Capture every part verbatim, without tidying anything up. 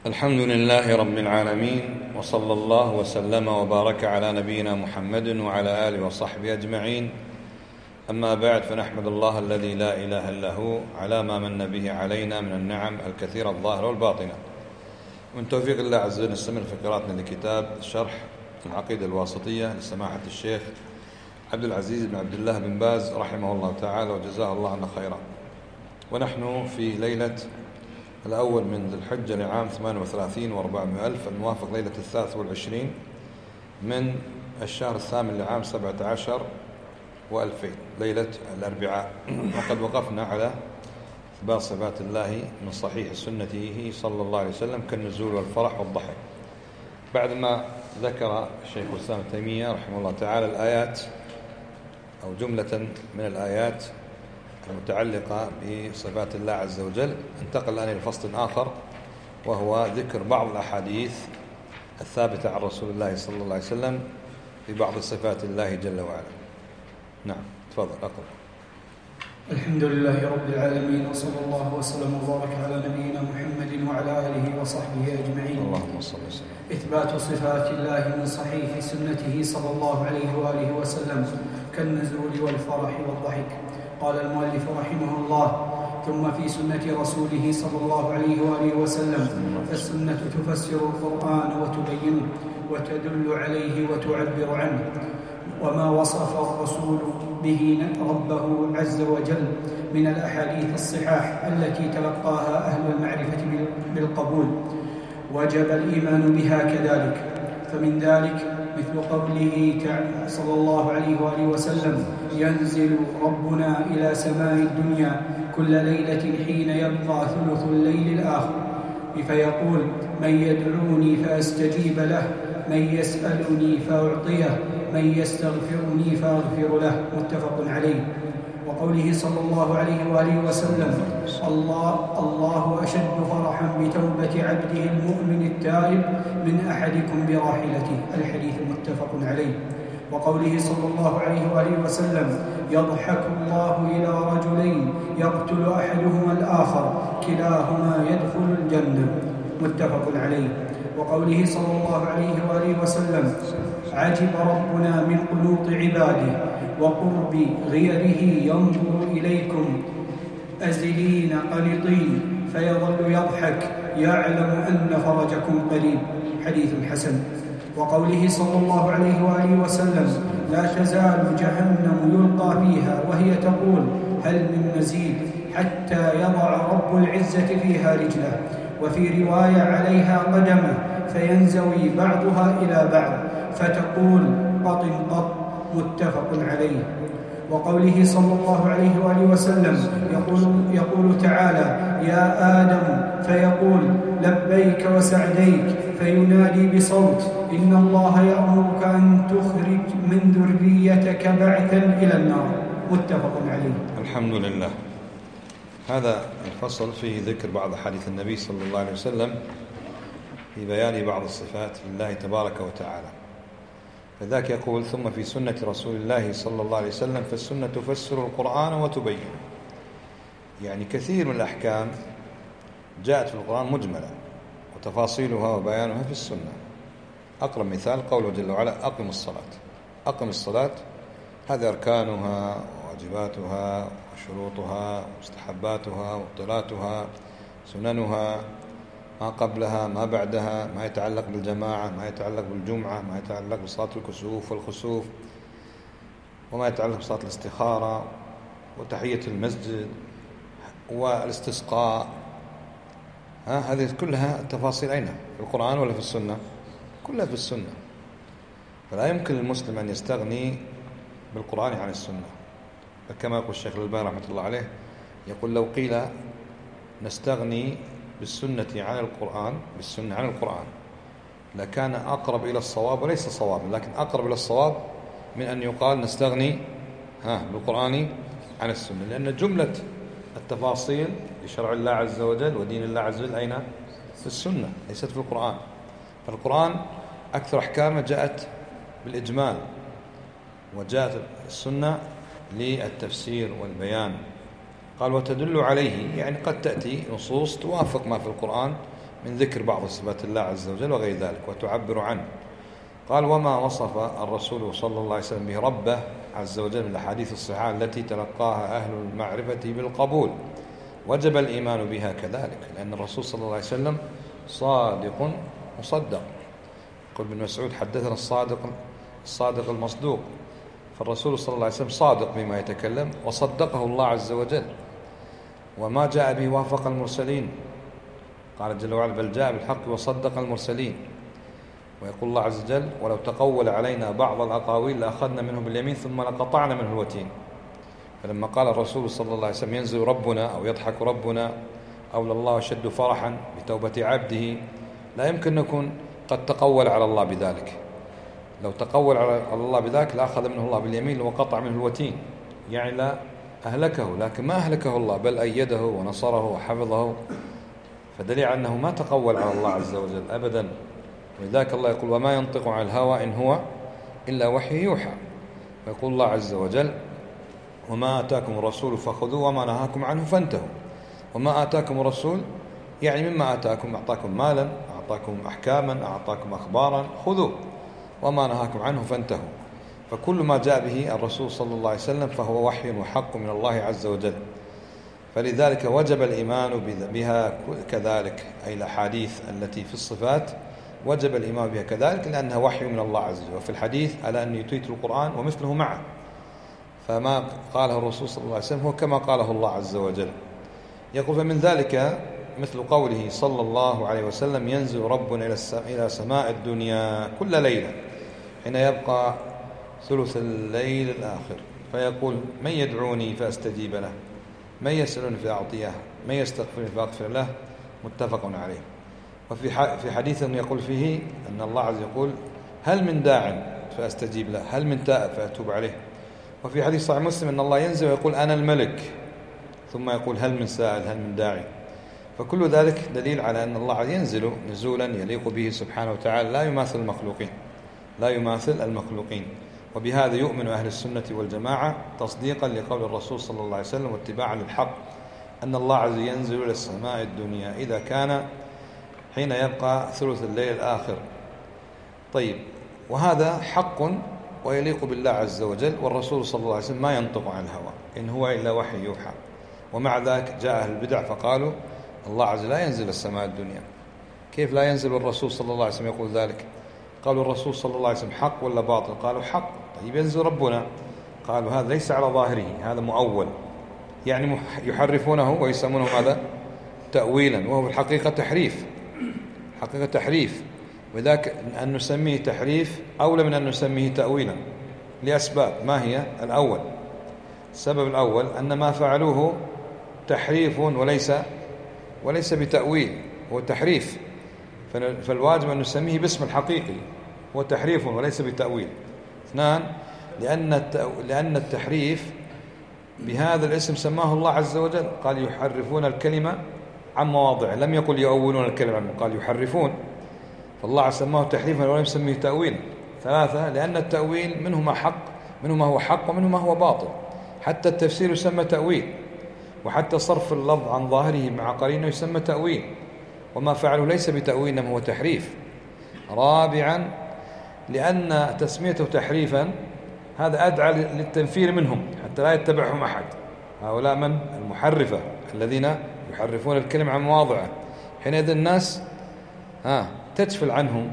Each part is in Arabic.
الحمد لله رب العالمين، وصلى الله وسلم وبارك على نبينا محمد وعلى آله وصحبه أجمعين. أما بعد، فنحمد الله الذي لا إله إلا هو على ما من به علينا من النعم الكثيرة الظاهرة والباطنة. من توفيق الله عز وجل نستمر في قراءتنا لكتاب شرح العقيدة الواسطية لسماحة الشيخ عبد العزيز بن عبد الله بن باز رحمه الله تعالى وجزاه الله عنا خيرا. ونحن في ليلة الأول من ذي الحجة لعام ثمانية وثلاثين وأربعمائة ألف الموافق ليلة الثالث والعشرين من الشهر الثامن لعام سبعة عشر وألفين، ليلة الأربعاء. وقد وقفنا على إثبات صفات الله من صحيح سنته صلى الله عليه وسلم كالنزول والفرح والضحك، بعدما ذكر الشيخ الإسلام ابن تيمية رحمه الله تعالى الآيات أو جملة من الآيات المتعلقة بصفات الله عز وجل. انتقل الآن إلى فصل آخر، وهو ذكر بعض الأحاديث الثابتة عن رسول الله صلى الله عليه وسلم في بعض صفات الله جل وعلا. نعم، تفضل أقرأ. الحمد لله رب العالمين، وصلى الله وسلم وبارك على نبينا محمد وعلى آله وصحبه أجمعين. اللهم صل وسلم. إثبات صفات الله من صحيح سنته صلى الله عليه وآله وسلم كالنزول والفرح والضحك. قال المؤلف رحمه الله: ثم في سنة رسوله صلى الله عليه وآله وسلم، فالسنة تفسر القرآن وتبينه وتدل عليه وتعبر عنه، وما وصف الرسول به ربه عز وجل من الأحاديث الصحاح التي تلقاها أهل المعرفة بالقبول، وجب الإيمان بها كذلك. فمن ذلك مثل قوله تعالى صلى الله عليه وآله وسلم: ينزل ربنا إلى سماء الدنيا كل ليلة حين يبقى ثلث الليل الآخر، فيقول: من يدعوني فأستجيب له، من يسألني فأعطيه، من يستغفرني فأغفر له. متفق عليه. وقوله صلى الله عليه وآله وسلم: الله, الله أشد فرحا بتوبة عبده المؤمن التائب من أحدكم براحلته. الحديث متفق عليه. وقوله صلى الله عليه وآله وسلم: يضحك الله إلى رجلين يقتل أحدهما الآخر كلاهما يدخل الجنة. متفق عليه. وقوله صلى الله عليه وآله وسلم: عجب ربنا من قنوط عباده وقرب غيره ينظر إليكم أزلين قنطين فيظل يضحك يعلم أن فرجكم قريب. حديث حسن. وقوله صلى الله عليه وآله وسلم: لا تزال جهنم يلقى فيها وهي تقول: هل من مزيد، حتى يضع رب العزة فيها رجله، وفي رواية: عليها قدمه، فينزوي بعضها إلى بعض فتقول: قط قط. متفق عليه. وقوله صلى الله عليه وآله وسلم: يقول, يقول تعالى: يا آدم، فيقول: لبيك وسعديك، فينادي بصوت: إن الله يأمرك أن تخرج من ذريتك بعثا إلى النار. متفق عليه. الحمد لله. هذا الفصل فيه ذكر بعض حديث النبي صلى الله عليه وسلم في بيان بعض الصفات لله تبارك وتعالى. فذاك يقول: ثم في سنة رسول الله صلى الله عليه وسلم، فالسنة تفسر القرآن وتبينه. يعني كثير من الأحكام جاءت في القرآن مجملة، وتفاصيلها وبيانها في السنة. أقرب مثال قوله جل وعلا: أقم الصلاة. أقم الصلاة، هذه أركانها وواجباتها وشروطها ومستحباتها ومبطلاتها، سننها، ما قبلها ما بعدها، ما يتعلق بالجماعة، ما يتعلق بالجمعة، ما يتعلق بصلاة الكسوف والخسوف، وما يتعلق بصلاة الاستخارة وتحية المسجد والاستسقاء. ها هذه كلها التفاصيل أين؟ في القرآن ولا في السنة؟ كلها في السنة. فلا يمكن للمسلم أن يستغني بالقرآن عن السنة. فكما يقول الشيخ الألباني رحمة الله عليه، يقول: لو قيل نستغني بالسنة عن القرآن بالسنة عن القرآن لكان أقرب إلى الصواب، وليس صوابا لكن أقرب إلى الصواب من أن يقال نستغني ها بالقرآن عن السنة، لأن جملة التفاصيل لشرع الله عز وجل ودين الله عز وجل أين؟ في السنة، ليست في القرآن. فالقرآن أكثر أحكامه جاءت بالإجمال، وجاءت السنة للتفسير والبيان. قال: وتدل عليه، يعني قد تأتي نصوص توافق ما في القرآن من ذكر بعض صفات الله عز وجل وغير ذلك وتعبر عنه. قال: وما وصف الرسول صلى الله عليه وسلم به ربه عز وجل من الأحاديث الصحيحة التي تلقاها أهل المعرفة بالقبول وجب الإيمان بها كذلك، لأن الرسول صلى الله عليه وسلم صادق مصدق. يقول ابن مسعود: حدثنا الصادق الصادق المصدوق. فالرسول صلى الله عليه وسلم صادق بما يتكلم وصدقه الله عز وجل، وما جاء به وافق المرسلين. قال جل وعلا: بل جاء بالحق وصدق المرسلين. ويقول الله عز وجل: ولو تقول علينا بعض الأقاويل لأخذنا منه باليمين ثم لقطعنا منه الوتين. فلما قال الرسول صلى الله عليه وسلم: ينزل ربنا أو يضحك ربنا أو لله أشد فرحا بتوبة عبده، لا يمكن نكون قد تقول على الله بذلك. لو تقول على الله بذلك لأخذ منه الله باليمين وقطع منه الوتين، يعني لا أهلكه، لكن ما أهلكه الله بل أيده ونصره وحفظه، فدليل على أنه ما تقول على الله عز وجل أبدا. ولذلك الله يقول: وما ينطق عن الهوى إن هو إلا وحي يوحى. ويقول الله عز وجل: وما آتاكم الرسول فخذوه وما نهاكم عنه فانتهوا. وما آتاكم الرسول يعني مما آتاكم، أعطاكم مالا، أعطاكم أحكاما، أعطاكم أخبارا، خذوه. وما نهاكم عنه فانتهوا. فكل ما جاء به الرسول صلى الله عليه وسلم فهو وحي وحق من الله عز وجل، فلذلك وجب الإيمان بها كذلك. أي الأحاديث التي في الصفات وجب الإيمان بها كذلك، لأنها وحي من الله عز وجل. وفي الحديث: ألا أني أوتيت القرآن ومثله معه. فما قاله الرسول صلى الله عليه وسلم هو كما قاله الله عز وجل. يقول: فمن ذلك مثل قوله صلى الله عليه وسلم: ينزل ربنا إلى سماء الدنيا كل ليلة حين يبقى ثلث الليل الآخر فيقول: من يدعوني فأستجيب له، من يسألني فأعطيه، من يستغفرني فأغفر له. متفق عليه. وفي في حديث يقول فيه أن الله عز وجل يقول: هل من داع فأستجيب له، هل من تائب فأتوب عليه. وفي حديث صحيح مسلم أن الله ينزل ويقول: أنا الملك، ثم يقول: هل من سائل، هل من داعي. فكل ذلك دليل على أن الله ينزل نزولا يليق به سبحانه وتعالى، لا يماثل المخلوقين لا يماثل المخلوقين. وبهذا يؤمن أهل السنة والجماعة تصديقا لقول الرسول صلى الله عليه وسلم واتباعا للحق أن الله عز وجل ينزل إلى السماء الدنيا إذا كان حين يبقى ثلث الليل الآخر. طيب، وهذا حق ويليق بالله عز وجل، والرسول صلى الله عليه وسلم ما ينطق عن الهوى إن هو إلا وحي يوحى. ومع ذلك جاء أهل البدع فقالوا: الله عز وجل لا ينزل السماء الدنيا. كيف لا ينزل والرسول صلى الله عليه وسلم يقول ذلك؟ قالوا: الرسول صلى الله عليه وسلم حق ولا باطل؟ قالوا: حق. طيب، ينزل ربنا. قالوا: هذا ليس على ظاهره، هذا مؤول، يعني يحرفونه ويسمونه هذا تأويلا، وهو الحقيقة تحريف، حقيقة تحريف. وذاك أن نسميه تحريف أولى من أن نسميه تأويلا لأسباب. ما هي؟ الأول، السبب الأول أن ما فعلوه تحريف وليس وليس بتأويل، هو تحريف، فالواجب أن نسميه باسم الحقيقي، هو تحريف وليس بتأويل. اثنان، لأن لأن التحريف بهذا الاسم سماه الله عز وجل، قال: يحرفون الكلمة عن مواضعه، لم يقل يؤولون الكلمة، قال يحرفون، فالله سماه تحريفا ولم يسميه تأويلا. ثلاثة، لأن التأويل منه ما حق منه ما هو حق ومنه ما هو باطل، حتى التفسير يسمى تأويل، وحتى صرف اللفظ عن ظاهره مع قرينه يسمى تأويل، وما فعله ليس بتأويل إنما هو تحريف. رابعا، لأن تسميته تحريفا هذا أدعى للتنفير منهم حتى لا يتبعهم أحد. هؤلاء من؟ المحرفة الذين يحرفون الكلمة عن مواضعه. حينئذ الناس ها تجفل عنهم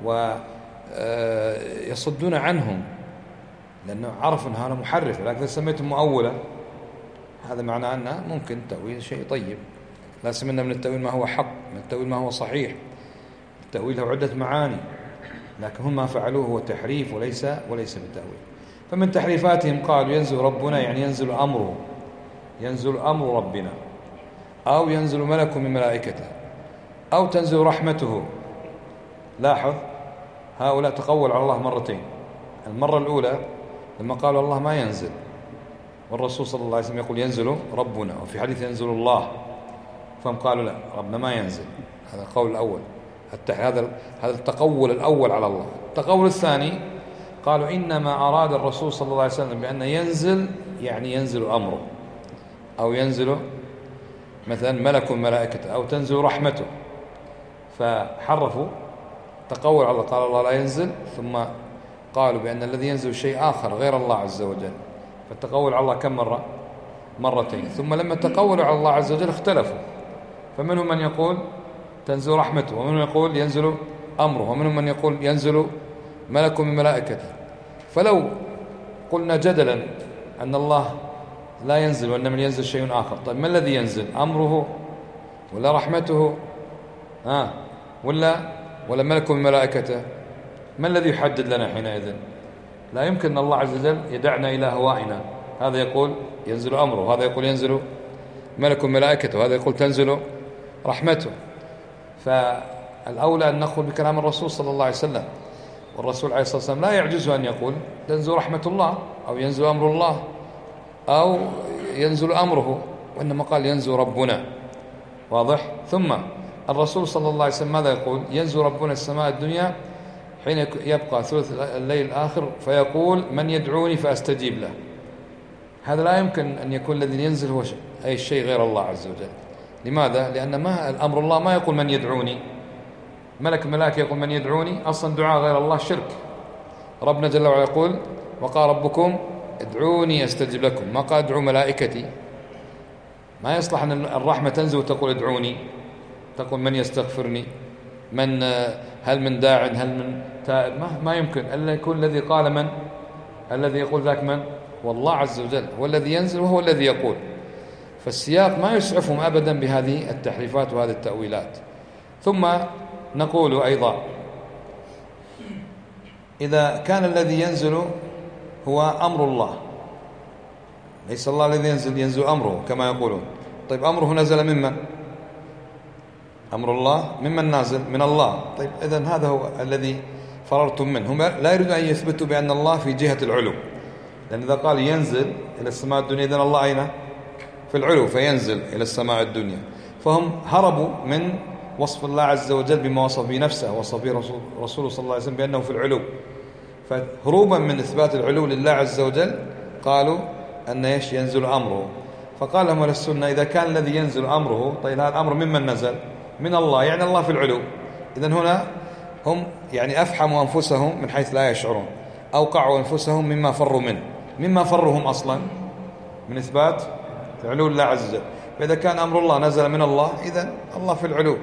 ويصدون عنهم، لأنه عرف أن هذا محرف، لكن سميته مؤولة، هذا معناه أنه ممكن تأويل شيء طيب. لا سمعنا من التأويل ما هو حق، من التأويل ما هو صحيح. التأويل له عدة معاني، لكن هم ما فعلوه هو تحريف وليس وليس بالتأويل. فمن تحريفاتهم قالوا: ينزل ربنا، يعني ينزل أمره، ينزل أمر ربنا، أو ينزل ملك من ملائكته، أو تنزل رحمته. لاحظ، هؤلاء تقول على الله مرتين. المرة الأولى لما قالوا الله ما ينزل، والرسول صلى الله عليه وسلم يقول: ينزل ربنا، وفي حديث ينزل الله، فهم قالوا: لا، ربنا ما ينزل. هذا القول الأول، هذا هذا التقول الأول على الله. التقول الثاني قالوا: إنما أراد الرسول صلى الله عليه وسلم بأن ينزل يعني ينزل أمره، أو ينزل مثلا ملك ملائكته، أو تنزل رحمته. فحرفوا تقول على الله، قال الله لا ينزل، ثم قالوا بأن الذي ينزل شيء آخر غير الله عز وجل، فالتقول على الله كم مرة؟ مرتين. ثم لما تقولوا على الله عز وجل اختلفوا، فمنهم من يقول تنزل رحمته، ومنهم يقول ينزل أمره، ومنهم من يقول ينزل ملك من ملائكته. فلو قلنا جدلا أن الله لا ينزل وإنما ينزل شيء آخر، طيب ما الذي ينزل؟ أمره ولا رحمته؟ آه ولا ولا ملك من ملائكته؟ ما الذي يحدد لنا حينئذ؟ لا يمكن أن الله عز وجل يدعنا إلى هوائنا، هذا يقول ينزل أمره، وهذا يقول ينزل ملك من ملائكته، وهذا يقول تنزل رحمته. فالأولى أن نقول بكلام الرسول صلى الله عليه وسلم، والرسول عليه الصلاة والسلام لا يعجزه أن يقول تنزل رحمة الله أو ينزل أمر الله أو ينزل أمره، وإنما قال ينزل ربنا. واضح؟ ثم الرسول صلى الله عليه وسلم ماذا يقول؟ ينزل ربنا السماء الدنيا حين يبقى ثلث الليل الآخر فيقول من يدعوني فأستجيب له. هذا لا يمكن أن يكون الذي ينزل هو أي شيء غير الله عز وجل. لماذا؟ لأن ما الأمر الله ما يقول من يدعوني، ملك الملائكة يقول من يدعوني، أصلا دعاء غير الله شرك. ربنا جل وعلا يقول وقال ربكم ادعوني أستجب لكم، ما قال ادعوا ملائكتي. ما يصلح أن الرحمة تنزل وتقول ادعوني، تقول من يستغفرني، من هل من داع، هل من تائب، ما, ما يمكن. ألا يكون الذي قال من الذي يقول ذاك من والله عز وجل هو الذي ينزل وهو الذي يقول. فالسياق ما يسعفهم أبدا بهذه التحريفات وهذه التأويلات. ثم نقول أيضا إذا كان الذي ينزل هو أمر الله، ليس الله الذي ينزل، ينزل أمره كما يقولون. طيب أمره نزل ممن؟ أمر الله ممن نازل؟ من الله. طيب إذن هذا هو الذي فررتم منه. هم لا يريدون أن يثبتوا بأن الله في جهة العلو، لأن إذا قال ينزل إلى السماء الدنيا إذن الله أين؟ في العلو، فينزل إلى السماء الدنيا. فهم هربوا من وصف الله عز وجل بما وصف به نفسه، وصف به رسوله صلى الله عليه وسلم بأنه في العلو. فهروبا من إثبات العلو لله عز وجل قالوا أن إيش؟ ينزل أمره. فقال لهم السنة إذا كان الذي ينزل أمره، طيب هذا الأمر ممن نزل؟ من الله، يعني الله في العلو. إذن هنا هم يعني أفحموا أنفسهم من حيث لا يشعرون، أوقعوا أنفسهم مما فروا منه. مما فرهم أصلا من إثبات علو الله عز وجل. فإذا كان أمر الله نزل من الله إذن الله في العلو،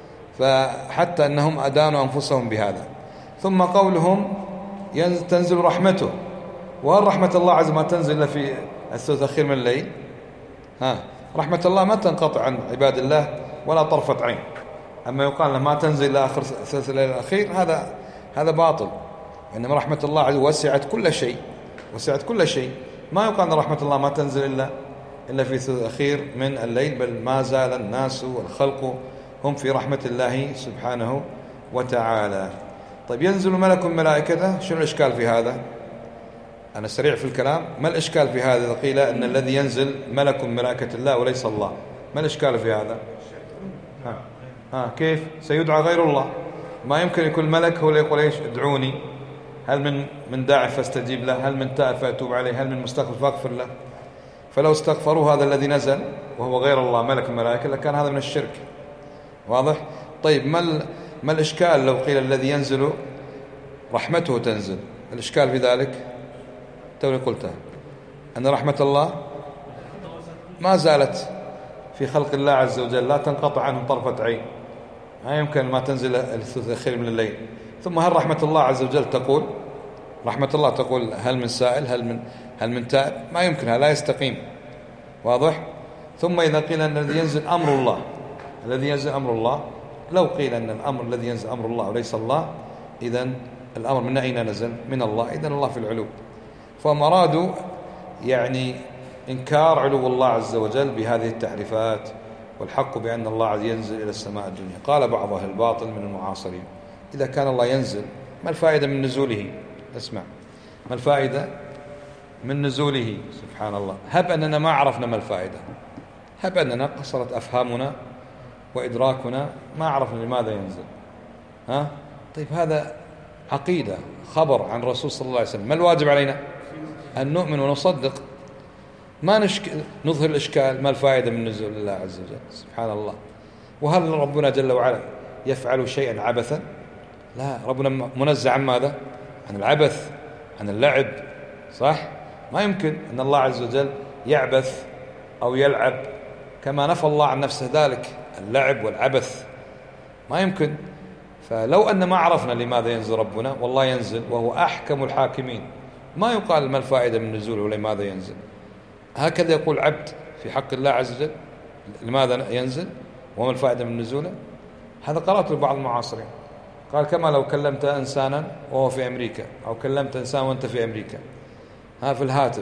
فحتى أنهم أدانوا أنفسهم بهذا. ثم قولهم تنزل رحمته، وهل رحمة الله عز ما تنزل إلا في الثلث الأخير من الليل؟ ها، رحمة الله ما تنقطع عن عباد الله ولا طرفة عين. أما يقال ما تنزل إلى آخر ثلث الليل الأخير، هذا هذا باطل. إنما رحمة الله عز وسعت كل شيء، وسعت كل شيء. ما يقال أن رحمة الله ما تنزل إلا إلا في الثلث الأخير من الليل، بل ما زال الناس والخلق هم في رحمة الله سبحانه وتعالى. طيب ينزل ملك ملائكته، شنو الإشكال في هذا؟ أنا سريع في الكلام. ما الإشكال في هذا إذا قيل أن الذي ينزل ملك ملائكة الله وليس الله؟ ما الإشكال في هذا؟ ها. ها كيف سيدعى غير الله؟ ما يمكن يكون الملك هو اللي يقول إيش؟ ادعوني. هل من من داع فاستجيب له؟ هل من تائب فأتوب عليه؟ هل من مستغفر فاغفر له؟ فلو استغفروا هذا الذي نزل وهو غير الله ملك الملائكة لكان هذا من الشرك. واضح؟ طيب ما ما الإشكال لو قيل الذي ينزل رحمته تنزل؟ الإشكال في ذلك توني قلتها أن رحمة الله ما زالت في خلق الله عز وجل، لا تنقطع عنهم طرفة عين. ما يمكن ما تنزل الثلث الأخير من الليل. ثم هل رحمة الله عز وجل تقول رحمة الله تقول هل من سائل، هل من هل من تائب؟ ما يمكنها، لا يستقيم. واضح؟ ثم إذا قيل أن الذي ينزل أمر الله، الذي ينزل أمر الله، لو قيل أن الأمر الذي ينزل أمر الله وليس الله، إذن الأمر من أين نزل؟ من الله، إذن الله في العلو. فهم أرادوا يعني إنكار علو الله عز وجل بهذه التحريفات، والحق بأن الله عز ينزل إلى السماء الدنيا. قال بعض أهل الباطل من المعاصرين إذا كان الله ينزل ما الفائدة من نزوله؟ اسمع، ما الفائدة من نزوله؟ سبحان الله. هب أننا ما عرفنا ما الفائدة، هب أننا قصرت أفهامنا وإدراكنا ما عرفنا لماذا ينزل. ها؟ طيب هذا عقيدة، خبر عن الرسول صلى الله عليه وسلم. ما الواجب علينا؟ أن نؤمن ونصدق، ما نشك... نظهر الإشكال. ما الفائدة من نزول الله عز وجل؟ سبحان الله. وهل ربنا جل وعلا يفعل شيئا عبثا؟ لا، ربنا منزه عن ماذا؟ عن العبث، عن اللعب، صح؟ ما يمكن أن الله عز وجل يعبث أو يلعب، كما نفى الله عن نفسه ذلك اللعب والعبث، ما يمكن. فلو أن ما عرفنا لماذا ينزل ربنا، والله ينزل وهو أحكم الحاكمين، ما يقال ما الفائدة من نزوله ولماذا ينزل. هكذا يقول عبد في حق الله عز وجل، لماذا ينزل وما الفائدة من نزوله؟ هذا قرأت لبعض المعاصرين، قال كما لو كلمت إنسانا وهو في أمريكا، أو كلمت إنسان وأنت في أمريكا، ها في الهاتف،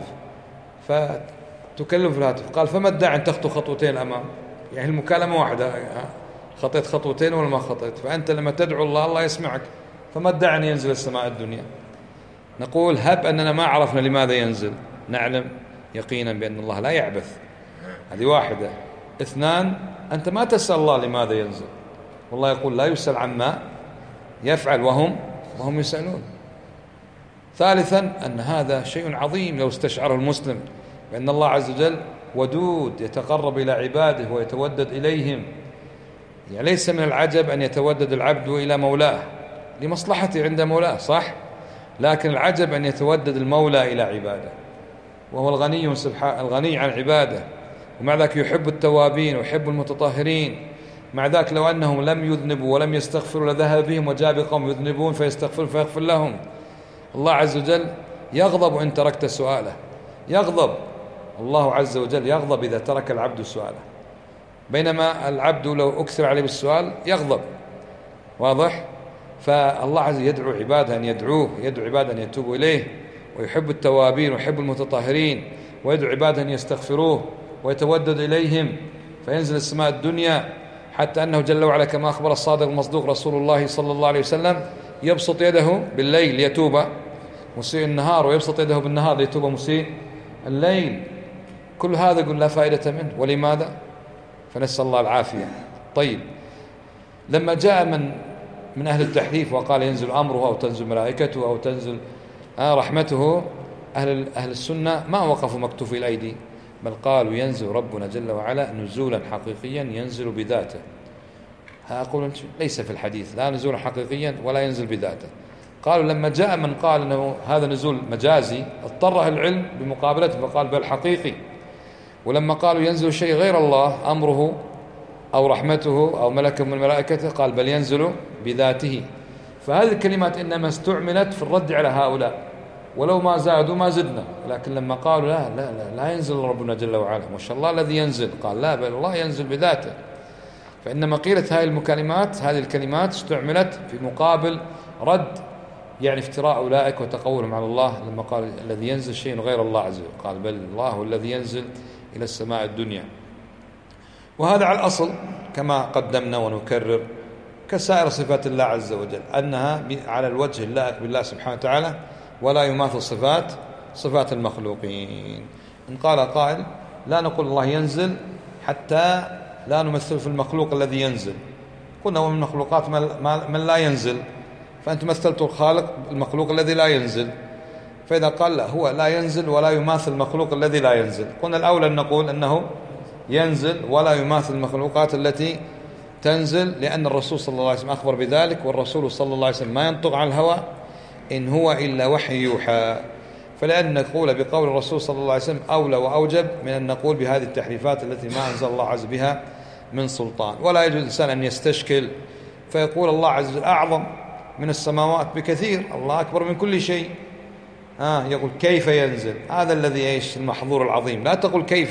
فتكلم في الهاتف، قال فما الداعي أن تخطو خطوتين الأمام؟ يعني المكالمة واحدة، خطيت خطوتين ولا ما خطيت؟ فأنت لما تدعو الله الله يسمعك، فما الداعي أن ينزل السماء الدنيا؟ نقول هب أننا ما عرفنا لماذا ينزل، نعلم يقينا بأن الله لا يعبث، هذه واحدة. اثنان، أنت ما تسأل الله لماذا ينزل، والله يقول لا يسأل عما يفعل وهم وهم يسألون. ثالثا، أن هذا شيء عظيم لو استشعره المسلم، بأن الله عز وجل ودود يتقرب إلى عباده ويتودد إليهم. يعني ليس من العجب أن يتودد العبد إلى مولاه لمصلحته عند مولاه، صح؟ لكن العجب أن يتودد المولى إلى عباده، وهو الغني سبحانه الغني عن عباده، ومع ذلك يحب التوابين ويحب المتطهرين. مع ذلك لو أنهم لم يذنبوا ولم يستغفروا لذهب بهم وجاء بقوم يذنبون فيستغفرون فيغفر لهم. الله عز وجل يغضب إن تركت سؤاله، يغضب الله عز وجل يغضب إذا ترك العبد سؤاله، بينما العبد لو أكثر عليه بالسؤال يغضب، واضح؟ فالله عز وجل يدعو عباده أن يدعوه، يدعو عباده أن يتوبوا إليه، ويحب التوابين ويحب المتطهرين، ويدعو عباده أن يستغفروه ويتودد إليهم، فينزل السماء الدنيا، حتى أنه جل وعلا كما أخبر الصادق المصدوق رسول الله صلى الله عليه وسلم يبسط يده بالليل ليتوب مسيء النهار، ويبسط يده بالنهار ليتوب مسيء الليل. كل هذا يقول لا فائدة منه، ولماذا؟ فنسأل الله العافية. طيب، لما جاء من من أهل التحريف وقال ينزل أمره أو تنزل ملائكته أو تنزل رحمته، أهل أهل السنة ما وقفوا مكتوفي الأيدي، بل قالوا ينزل ربنا جل وعلا نزولا حقيقيا ينزل بذاته. أقول ليس في الحديث لا نزولا حقيقيا ولا ينزل بذاته. قالوا لما جاء من قال أنه هذا نزول مجازي اضطر أهل العلم بمقابلته فقال بل حقيقي. ولما قالوا ينزل شيء غير الله أمره أو رحمته أو ملك من ملائكته قال بل ينزل بذاته. فهذه الكلمات إنما استعملت في الرد على هؤلاء، ولو ما زادوا ما زدنا، لكن لما قالوا لا لا لا, لا ينزل ربنا جل وعلا، ما شاء الله الذي ينزل، قال لا بل الله ينزل بذاته. فإنما قيلت هذه المكالمات هذه الكلمات استعملت في مقابل رد يعني افتراء أولئك وتقولهم على الله، لما قال الذي ينزل شيء غير الله عز وجل، قال بل الله هو الذي ينزل إلى السماء الدنيا. وهذا على الأصل كما قدمنا ونكرر كسائر صفات الله عز وجل، أنها على الوجه اللائق بالله سبحانه وتعالى، ولا يماثل صفات صفات المخلوقين. إن قال قائل لا نقول الله ينزل حتى لا نمثل في المخلوق الذي ينزل، قلنا ومن المخلوقات من لا ينزل، فأنت مثلت الخالق المخلوق الذي لا ينزل. فإذا قال لا هو لا ينزل ولا يماثل المخلوق الذي لا ينزل، قلنا الأولى أن نقول أنه ينزل ولا يماثل المخلوقات التي تنزل، لأن الرسول صلى الله عليه وسلم أخبر بذلك، والرسول صلى الله عليه وسلم ما ينطق عن الهوى إن هو إلا وحي يوحى. فلأن نقول بقول الرسول صلى الله عليه وسلم أولى وأوجب من أن نقول بهذه التحريفات التي ما أنزل الله عز بها من سلطان. ولا يجوز الإنسان أن يستشكل فيقول الله عز وجل أعظم من السماوات بكثير، الله أكبر من كل شيء، آه يقول كيف ينزل، هذا الذي يعيش المحظور العظيم. لا تقول كيف،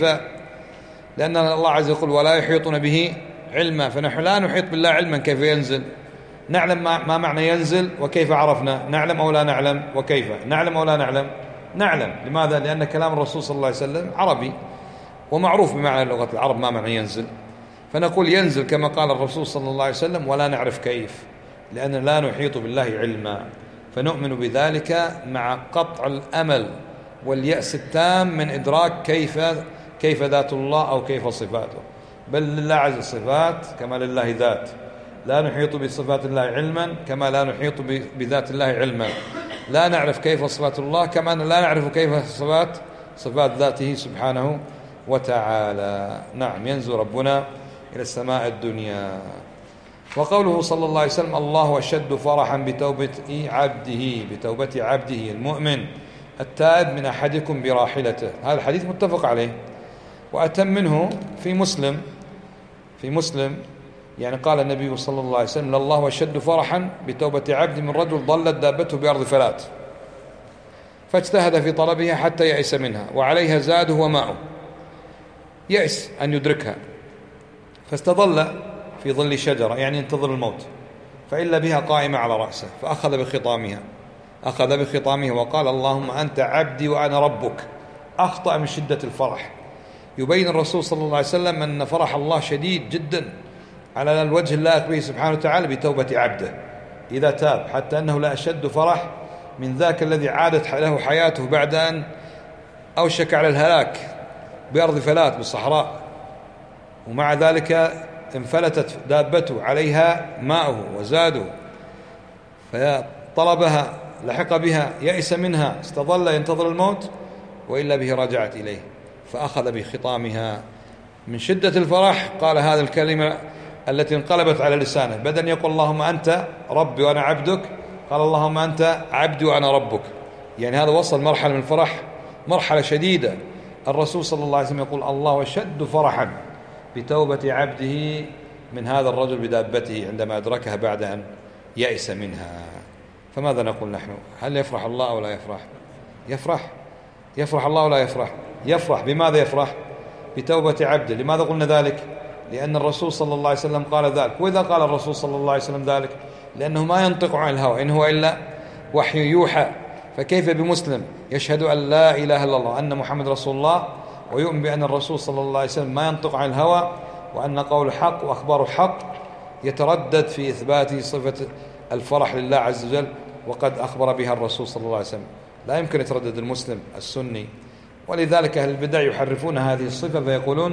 لأن الله عز وجل يقول ولا يحيطون به علما، فنحن لا نحيط بالله علما كيف ينزل. نعلم ما معنى ينزل وكيف عرفنا، نعلم أو لا نعلم، وكيف نعلم أو لا نعلم، نعلم. لماذا؟ لأن كلام الرسول صلى الله عليه وسلم عربي ومعروف بمعنى لغة العرب ما معنى ينزل، فنقول ينزل كما قال الرسول صلى الله عليه وسلم ولا نعرف كيف، لأن لا نحيط بالله علما. فنؤمن بذلك مع قطع الأمل واليأس التام من إدراك كيف كيف ذات الله أو كيف صفاته، بل لله عز صفات كما لله ذات، لا نحيط بصفات الله علما كما لا نحيط بذات الله علما، لا نعرف كيف صفات الله كما لا نعرف كيف صفات صفات ذاته سبحانه وتعالى. نعم، ينزل ربنا إلى السماء الدنيا. وقوله صلى الله عليه وسلم الله أشد فرحا بتوبة عبده بتوبة عبده المؤمن التائب من أحدكم براحلته. هذا الحديث متفق عليه، وأتم منه في مسلم في مسلم يعني قال النبي صلى الله عليه وسلم لله أشد فرحا بتوبة عبد من رجل ضلت دابته بأرض فلات فاجتهد في طلبها حتى يأس منها وعليها زاده وماؤه، يأس أن يدركها فاستظل في ظل شجرة يعني ينتظر الموت، فإلا بها قائمة على رأسه فأخذ بخطامها أخذ بخطامها وقال اللهم أنت عبدي وأنا ربك. أخطأ من شدة الفرح. يبين الرسول صلى الله عليه وسلم أن فرح الله شديد جدا على الوجه اللائق به سبحانه وتعالى بتوبة عبده إذا تاب، حتى أنه لا أشد فرح من ذاك الذي عادت له حياته بعد أن أوشك على الهلاك بأرض فلات بالصحراء، ومع ذلك انفلتت دابته عليها ماؤه وزاده فطلبها لحق بها يأس منها استظل ينتظر الموت وإلا به رجعت إليه فأخذ بخطامها. من شدة الفرح قال هذه الكلمة التي انقلبت على لسانه، بدل يقول اللهم أنت ربي وأنا عبدك قال اللهم أنت عبدي وأنا ربك. يعني هذا وصل مرحلة من الفرح مرحلة شديدة. الرسول صلى الله عليه وسلم يقول الله أشد فرحا بتوبة عبده من هذا الرجل بدابته عندما أدركها بعد أن يأس منها. فماذا نقول نحن؟ هل يفرح الله أو لا يفرح؟ يفرح يفرح الله ولا يفرح؟ يفرح. بماذا يفرح؟ بتوبة عبده. لماذا قلنا ذلك؟ لأن الرسول صلى الله عليه وسلم قال ذلك. وإذا قال الرسول صلى الله عليه وسلم ذلك لأنه ما ينطق عن الهوى إن هو إلا وحي يوحى، فكيف بمسلم يشهد أن لا إله إلا الله أن محمد رسول الله ويؤمن بأن الرسول صلى الله عليه وسلم ما ينطق عن الهوى وأن قول حق وأخباره حق، يتردد في إثبات صفة الفرح لله عز وجل وقد أخبر بها الرسول صلى الله عليه وسلم؟ لا يمكن يتردد المسلم السني. ولذلك أهل البدع يحرفون هذه الصفة فيقولون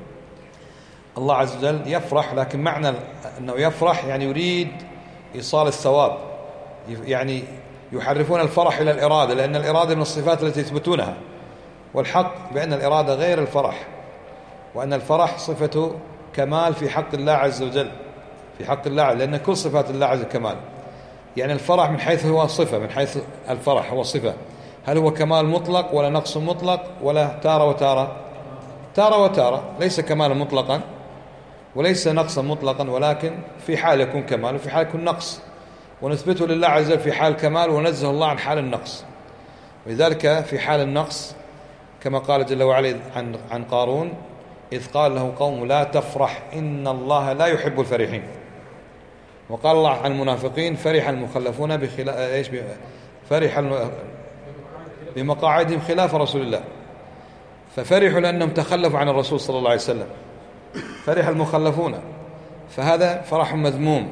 الله عز وجل يفرح، لكن معنى أنه يفرح يعني يريد إيصال الثواب، يعني يحرفون الفرح إلى الإرادة، لأن الإرادة من الصفات التي يثبتونها، والحق بأن الإرادة غير الفرح، وأن الفرح صفة كمال في حق الله عز وجل في حق الله، لأن كل صفات الله عز وجل كمال. يعني الفرح من حيث هو صفة، من حيث الفرح هو صفة، هل هو كمال مطلق ولا نقص مطلق ولا تارة وتارة؟ تارة وتارة، ليس كمالا مطلقا وليس نقصا مطلقا، ولكن في حال يكون كمال وفي حال يكون نقص، ونثبته لله عز وجل في حال كمال وننزه الله عن حال النقص. ولذلك في حال النقص كما قال جل وعلا عن عن قارون إذ قال له قوم لا تفرح إن الله لا يحب الفرحين. وقال الله عن المنافقين فرح المخلفون بخلاف ايش فرح الم... بمقاعدهم خلاف رسول الله، ففرحوا لأنهم تخلفوا عن الرسول صلى الله عليه وسلم، فرح المخلفون، فهذا فرح مذموم.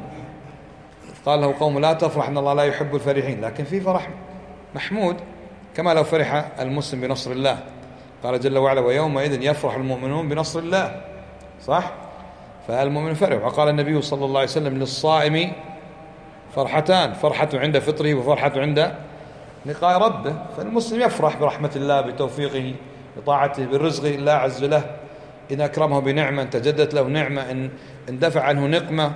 قال له قوم لا تفرح إن الله لا يحب الفرحين، لكن في فرح محمود كما لو فرح المسلم بنصر الله. قال جل وعلا ويومئذ يفرح المؤمنون بنصر الله، صح؟ فالمؤمن فرح. وقال النبي صلى الله عليه وسلم للصائم فرحتان، فرحة عند فطره وفرحة عند لقاء ربه. فالمسلم يفرح برحمة الله بتوفيقه بطاعته برزقه الله عز وجل، إن أكرمه بنعمة تجدت له نعمة، إن اندفع عنه نقمة،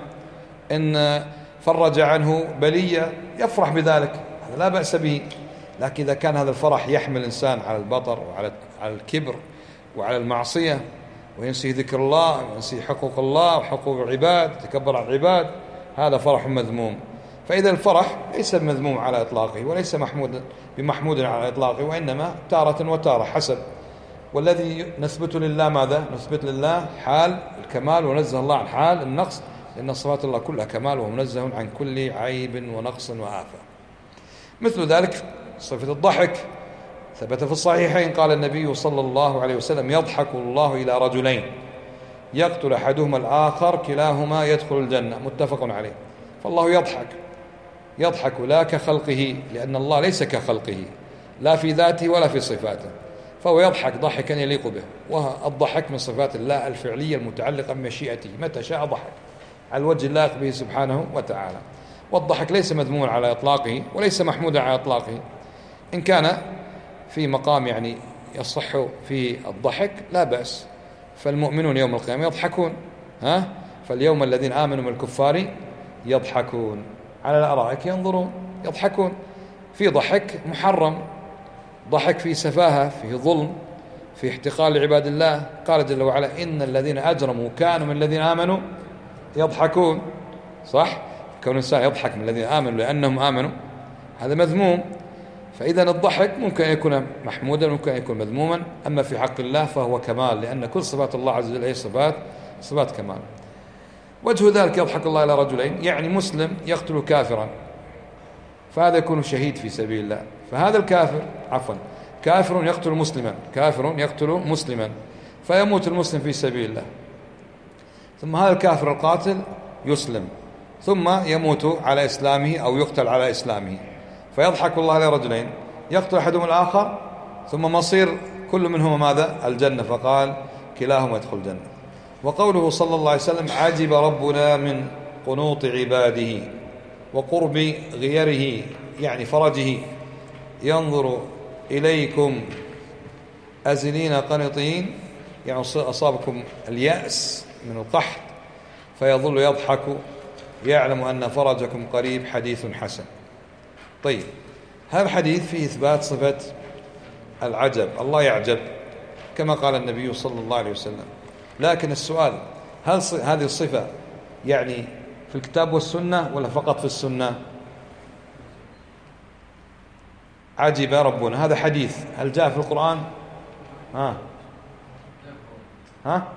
إن فرج عنه بلية، يفرح بذلك، هذا لا بأس به. لكن إذا كان هذا الفرح يحمل الإنسان على البطر وعلى على الكبر وعلى المعصية وينسي ذكر الله وينسي حقوق الله وحقوق العباد يتكبر على العباد، هذا فرح مذموم. فإذا الفرح ليس مذموم على إطلاقه وليس محمود بمحمود على إطلاقه، وإنما تارة وتارة حسب. والذي نثبت لله ماذا؟ نثبت لله حال الكمال ونزه الله عن حال النقص، لأن صفات الله كلها كمال وهو منزه عن كل عيب ونقص وآفة. مثل ذلك صفة الضحك ثبت في الصحيحين قال النبي صلى الله عليه وسلم يضحك الله إلى رجلين يقتل أحدهما الآخر كلاهما يدخل الجنة، متفق عليه. فالله يضحك يضحك لا كخلقه، لأن الله ليس كخلقه لا في ذاته ولا في صفاته، فهو يضحك ضحكا يليق به. والضحك من صفات الله الفعلية المتعلقة بمشيئته، متى شاء ضحك على الوجه اللائق به سبحانه وتعالى. والضحك ليس مذموما على إطلاقه وليس محمودا على إطلاقه، إن كان في مقام يعني يصح في الضحك لا بأس. فالمؤمنون يوم القيامة يضحكون، ها فاليوم الذين آمنوا من الكفار يضحكون على الأرائك ينظرون، يضحكون في ضحك محرم، ضحك في سفاهة، في ظلم، في احتقار لعباد الله. قال جل وعلا إن الذين أجرموا كانوا من الذين آمنوا يضحكون. صح؟ كون الإنسان يضحك من الذين آمنوا لأنهم آمنوا هذا مذموم. فإذا الضحك ممكن أن يكون محمودا، ممكن أن يكون مذموما، أما في حق الله فهو كمال، لأن كل صفات الله عز وجل هي صفات صفات كمال. وجه ذلك يضحك الله إلى رجلين، يعني مسلم يقتل كافرا فهذا يكون شهيد في سبيل الله، فهذا الكافر عفوا كافر يقتل مسلما، كافر يقتل مسلما فيموت المسلم في سبيل الله، ثم هذا الكافر القاتل يسلم ثم يموت على إسلامه أو يقتل على إسلامه، فيضحك الله لرجلين يقتل أحدهم الآخر ثم مصير كل منهما ماذا؟ الجنة، فقال كلاهما يدخل الجنة. وقوله صلى الله عليه وسلم عجب ربنا من قنوط عباده وقرب غيره، يعني فرجه، ينظر إليكم أزلين قنطين، يعني أصابكم اليأس من القحط فيظل يضحك يعلم أن فرجكم قريب، حديث حسن. طيب، هذا الحديث فيه إثبات صفة العجب، الله يعجب كما قال النبي صلى الله عليه وسلم، لكن السؤال هل هذه الصفة يعني في الكتاب والسنة ولا فقط في السنة؟ عجب ربنا هذا حديث، هل جاء في القرآن؟ ها ها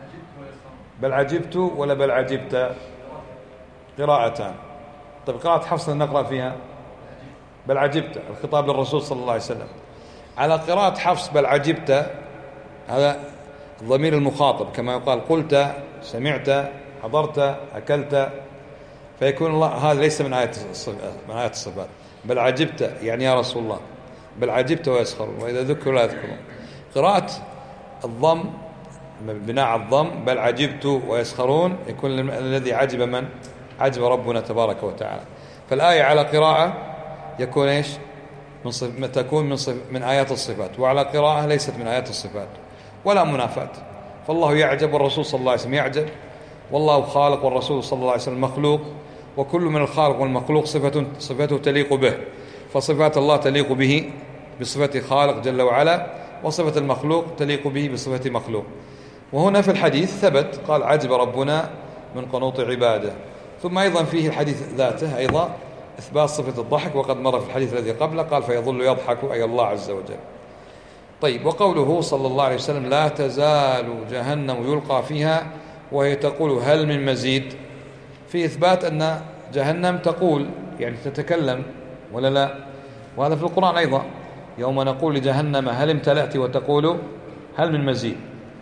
بل عجبت ولا بل عجبت؟ قراءتان. طيب قراءة حفص نقرأ فيها بل عجبت، الخطاب للرسول صلى الله عليه وسلم. على قراءة حفص بل عجبت هذا ضمير المخاطب، كما يقال قلت، سمعت، حضرت، أكلت، فيكون الله هذا ليس من آيات من آيات الصفات. بل عجبت يعني يا رسول الله، بل عجبت ويسخرون وإذا ذكروا لا يذكرون. قراءة الضم بناء على الضم بل عجبت ويسخرون يكون الذي عجب من؟ عجب ربنا تبارك وتعالى. فالآية على قراءة يكون إيش؟ من صف... تكون من, صف... من آيات الصفات، وعلى قراءة ليست من آيات الصفات ولا منافات. فالله يعجب والرسول صلى الله عليه وسلم يعجب، والله خالق والرسول صلى الله عليه وسلم مخلوق، وكل من الخالق والمخلوق صفة صفته تليق به، فصفات الله تليق به بصفة خالق جل وعلا، وصفة المخلوق تليق به بصفة مخلوق. وهنا في الحديث ثبت قال عجب ربنا من قنوط عباده. ثم أيضا فيه الحديث ذاته أيضا إثبات صفة الضحك، وقد مر في الحديث الذي قبله قال فيظل يضحك أي الله عز وجل. طيب، وقوله صلى الله عليه وسلم لا تزال جهنم يلقى فيها وهي تقول هل من مزيد، في إثبات أن جهنم تقول يعني تتكلم ولا لا، وهذا في القرآن أيضا يوم نقول لجهنم هل امتلأت وتقول هل من مزيد،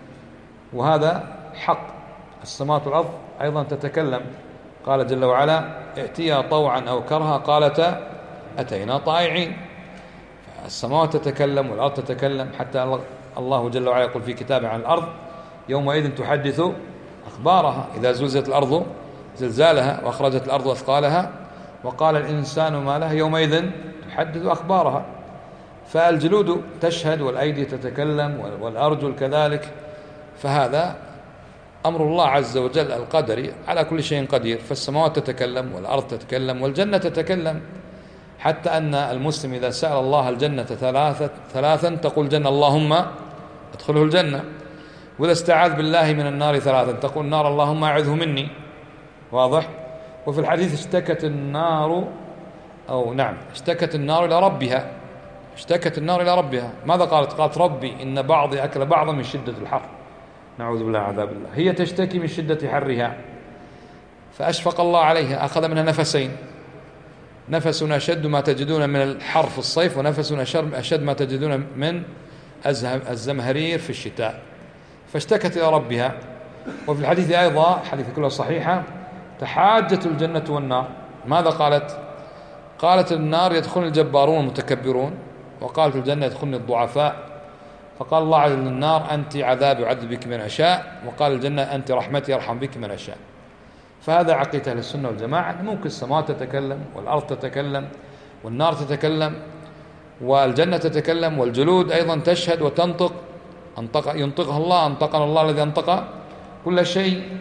وهذا حق. السماوات والأرض أيضا تتكلم، قال جل وعلا ائتيا طوعا أو كرها قالتا أتينا طائعين. السماوات تتكلم والأرض تتكلم، حتى الله جل وعلا يقول في كتابه عن الأرض يومئذ تحدث أخبارها إذا زلزلت الأرض زلزالها وأخرجت الأرض أثقالها وقال الإنسان ما لها يومئذ تحدث أخبارها. فالجلود تشهد والأيدي تتكلم والأرجل كذلك، فهذا أمر الله عز وجل القدري على كل شيء قدير. فالسماوات تتكلم والأرض تتكلم والجنة تتكلم، حتى أن المسلم إذا سأل الله الجنة ثلاثة ثلاثا تقول جنة اللهم ادخله الجنة، وإذا استعاذ بالله من النار ثلاثا تقول نار اللهم أعذه مني. واضح؟ وفي الحديث اشتكت النار أو نعم اشتكت النار إلى ربها، اشتكت النار إلى ربها. ماذا قالت؟ قالت ربي إن بعضي أكل بعضا من شدة الحر، نعوذ بالله عذاب الله. هي تشتكي من شدة حرها فأشفق الله عليها، أخذ منها نفسين، نفس أشد ما تجدون من الحر في الصيف، ونفس أشد ما تجدون من الزمهرير في الشتاء، فاشتكت إلى ربها. وفي الحديث أيضا حديث كلها صحيحة تحاجت الجنة والنار. ماذا قالت؟ قالت النار يدخل الجبارون المتكبرون، وقالت الجنة يدخلني الضعفاء. فقال الله عز وجل النار أنت عذابي يعذب بك من أشاء، وقال الجنة أنت رحمتي يرحم بك من أشاء. فهذا عقيدة أهل السنة والجماعة، ممكن السماوات تتكلم والأرض تتكلم والنار تتكلم والجنة تتكلم والجلود أيضا تشهد وتنطق، أنطق ينطقها الله، أنطقنا الله الذي أنطق كل شيء.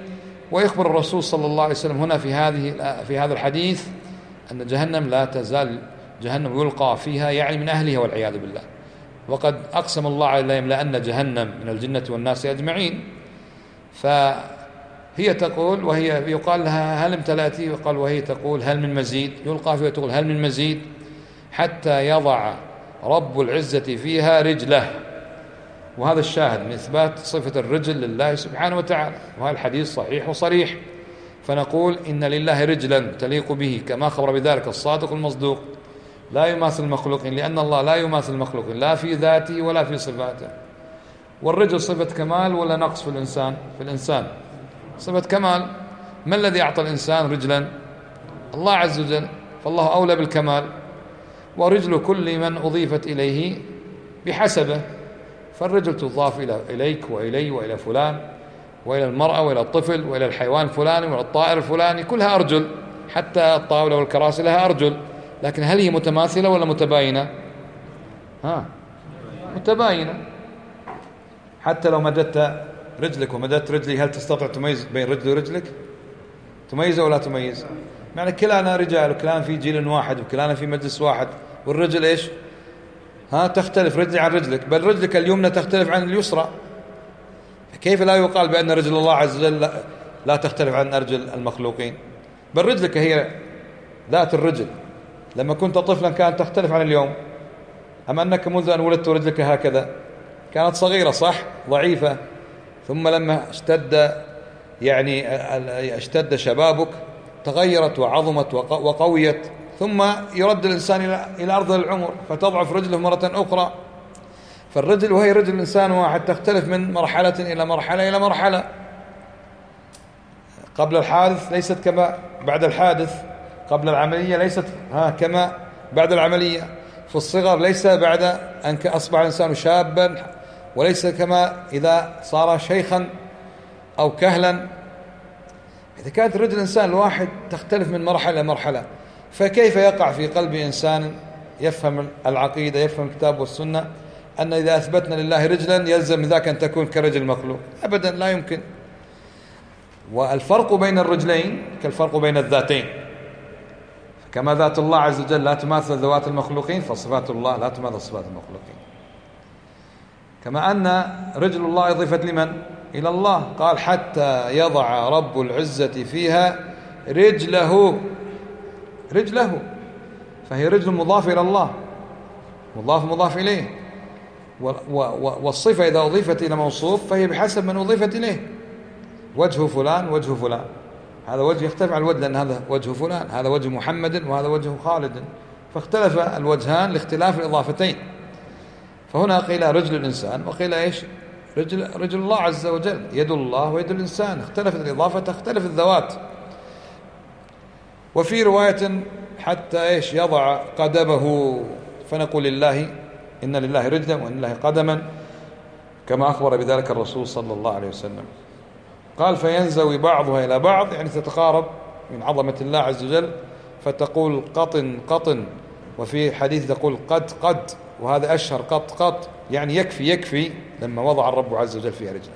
ويخبر الرسول صلى الله عليه وسلم هنا في هذه في هذا الحديث أن جهنم لا تزال جهنم يلقى فيها، يعني من أهلها والعياذ بالله. وقد أقسم الله على يملأن جهنم من الجنة والناس أجمعين. فهي تقول وهي يقال لها هل امتلأتي؟ وقال وهي تقول هل من مزيد؟ يلقى فيها تقول هل من مزيد؟ حتى يضع رب العزة فيها رجله. وهذا الشاهد من إثبات صفة الرجل لله سبحانه وتعالى، وهذا الحديث صحيح وصريح. فنقول إن لله رجلا تليق به كما خبر بذلك الصادق المصدوق، لا يماثل المخلوقين، لأن الله لا يماثل المخلوقين لا في ذاته ولا في صفاته. والرجل صفة كمال ولا نقص في الإنسان؟ في الإنسان صفة كمال. ما الذي أعطى الإنسان رجلا؟ الله عز وجل، فالله أولى بالكمال. ورجل كل من أضيفت إليه بحسبه، فالرجل تضاف إلى إليك وإلي وإلى فلان وإلى المرأة وإلى الطفل وإلى الحيوان الفلاني وإلى الطائر الفلاني، كلها أرجل، حتى الطاولة والكراسي لها أرجل. لكن هل هي متماثلة ولا متباينة؟ ها متباينة. حتى لو مددت رجلك ومددت رجلي، هل تستطيع تميز بين رجلي ورجلك؟ تميز ولا تميز؟ معنى كلانا رجال وكلانا في جيل واحد وكلانا في مجلس واحد، والرجل إيش؟ ها تختلف رجلي عن رجلك، بل رجلك اليمنى تختلف عن اليسرى. كيف لا يقال بأن رجل الله عز وجل لا, لا تختلف عن أرجل المخلوقين؟ بل رجلك هي ذات الرجل، لما كنت طفلا كانت تختلف عن اليوم. أما أنك منذ أن ولدت رجلك هكذا، كانت صغيرة صح، ضعيفة، ثم لما اشتد يعني اشتد شبابك تغيرت وعظمت وقويت، ثم يرد الإنسان إلى أرض العمر فتضعف رجله مرة أخرى. فالرجل وهي رجل الإنسان واحد تختلف من مرحلة إلى مرحلة إلى مرحلة. قبل الحادث ليست كما بعد الحادث، قبل العملية ليست ها كما بعد العملية، في الصغر ليس بعد أن أصبح الإنسان شابا، وليس كما إذا صار شيخا أو كهلا. إذا كانت رجل الإنسان الواحد تختلف من مرحلة إلى مرحلة، فكيف يقع في قلب إنسان يفهم العقيدة يفهم الكتاب والسنة أن إذا أثبتنا لله رجلا يلزم ذاك أن تكون كرجل المخلوق؟ أبدا، لا يمكن. والفرق بين الرجلين كالفرق بين الذاتين، كما ذات الله عز وجل لا تماثل ذوات المخلوقين، فصفات الله لا تماثل صفات المخلوقين. كما أن رجل الله أضيفت لمن؟ إلى الله. قال حتى يضع رب العزة فيها رجله. رجله، فهي رجل مضاف إلى الله، مضاف مضاف إليه. والصفة إذا أضيفت إلى موصوف فهي بحسب من أضيفت إليه. وجه فلان وجه فلان، هذا وجه يختلف عن الوجه، لأن هذا وجه فلان، هذا وجه محمد وهذا وجه خالد، فاختلف الوجهان لاختلاف الإضافتين. فهنا قيل رجل الإنسان وقيل إيش؟ رجل, رجل الله عز وجل، يد الله ويد الإنسان، اختلفت الإضافة تختلف الذوات. وفي رواية حتى إيش يضع قدمه، فنقول لله إن لله رجلا وإن لله قدما، كما أخبر بذلك الرسول صلى الله عليه وسلم. قال فينزوي بعضها إلى بعض، يعني تتقارب من عظمة الله عز وجل، فتقول قطن قطن، وفي حديث تقول قد قد، وهذا أشهر قط قط، يعني يكفي يكفي لما وضع الرب عز وجل فيها رجلا.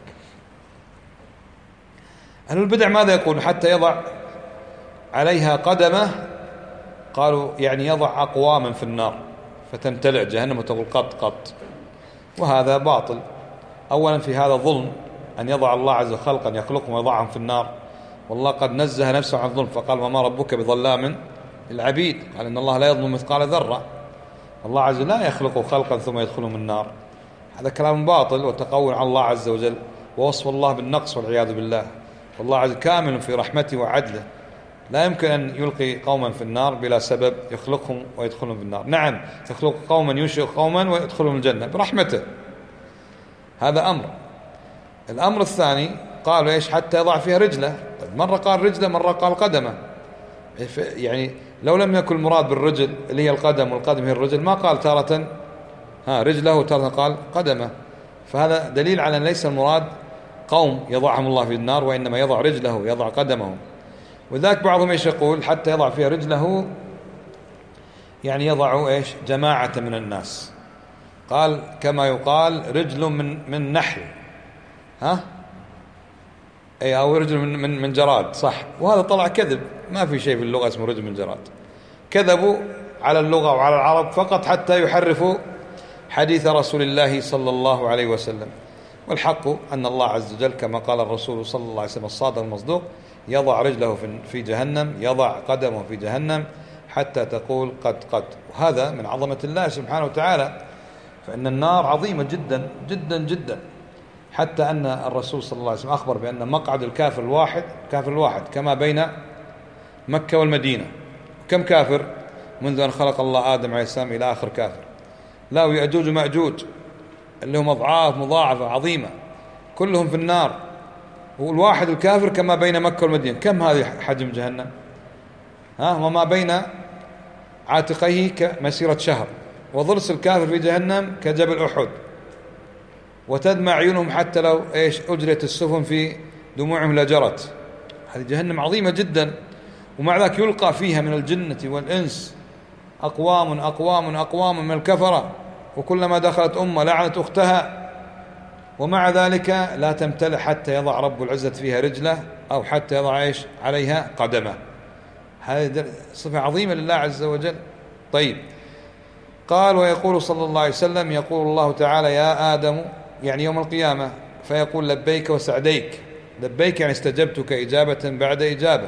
أهل البدع ماذا يقول؟ حتى يضع عليها قدمه، قالوا يعني يضع أقواما في النار فتمتلئ جهنم وتقول قط قط، وهذا باطل. أولا في هذا ظلم، أن يضع الله عز وجل خلقا يخلقهم ويضعهم في النار، والله قد نزه نفسه عن الظلم، فقال وما ربك بظلام للعبيد، قال إن الله لا يظلم مثقال ذرة. الله عز وجل لا يخلق خلقا ثم يدخلهم النار، هذا كلام باطل وتقول على الله عز وجل، ووصف الله بالنقص والعياذ بالله. والله عز وجل كامل في رحمته وعدله، لا يمكن أن يلقي قوما في النار بلا سبب، يخلقهم ويدخلهم في النار. نعم يخلق قوما ينشئ قوما ويدخلهم الجنة برحمته، هذا أمر. الأمر الثاني قالوا إيش؟ حتى يضع فيها رجله. طيب مرة قال رجله مرة قال قدمه، يعني لو لم يكن المراد بالرجل اللي هي القدم والقدم هي الرجل ما قال تارة ها رجله وتارة قال قدمه. فهذا دليل على أن ليس المراد قوم يضعهم الله في النار، وإنما يضع رجله ويضع قدمه. وذاك بعضهم إيش يقول؟ حتى يضع فيها رجله، يعني يضع إيش؟ جماعة من الناس. قال كما يقال رجل من من نحل، ها أي أو رجل من, من, من جراد، صح، وهذا طلع كذب، ما في شيء في اللغة اسمه رجل من جراد. كذبوا على اللغة وعلى العرب فقط حتى يحرفوا حديث رسول الله صلى الله عليه وسلم. والحق أن الله عز وجل كما قال الرسول صلى الله عليه وسلم الصادق المصدوق: يضع رجله في جهنم، يضع قدمه في جهنم حتى تقول قد قد. وهذا من عظمة الله سبحانه وتعالى، فإن النار عظيمة جدا جدا جدا، حتى أن الرسول صلى الله عليه وسلم أخبر بأن مقعد الكافر الواحد كافر الواحد كما بين مكة والمدينة. كم كافر منذ أن خلق الله آدم عليه السلام إلى آخر كافر؟ لا، ويأجوج ومأجوج اللي هم أضعاف مضاعفة عظيمة كلهم في النار، والواحد الكافر كما بين مكة والمدينة. كم هذه حجم جهنم؟ ها، وما بين عاتقيه كمسيرة شهر، وضرس الكافر في جهنم كجبل أحد، وتدمع عيونهم حتى لو إيش أجرت السفن في دموعهم لجرت. هذه جهنم عظيمة جدا، ومع ذلك يلقى فيها من الجنة والإنس أقوام أقوام أقوام من الكفرة، وكلما دخلت أمة لعنت أختها، ومع ذلك لا تمتلئ حتى يضع رب العزة فيها رجله أو حتى يضع إيش عليها قدمه. هذه صفة عظيمة لله عز وجل. طيب، قال: ويقول صلى الله عليه وسلم: يقول الله تعالى: يا آدم، يعني يوم القيامة، فيقول: لبيك وسعديك. لبيك يعني استجبتك إجابة بعد إجابة،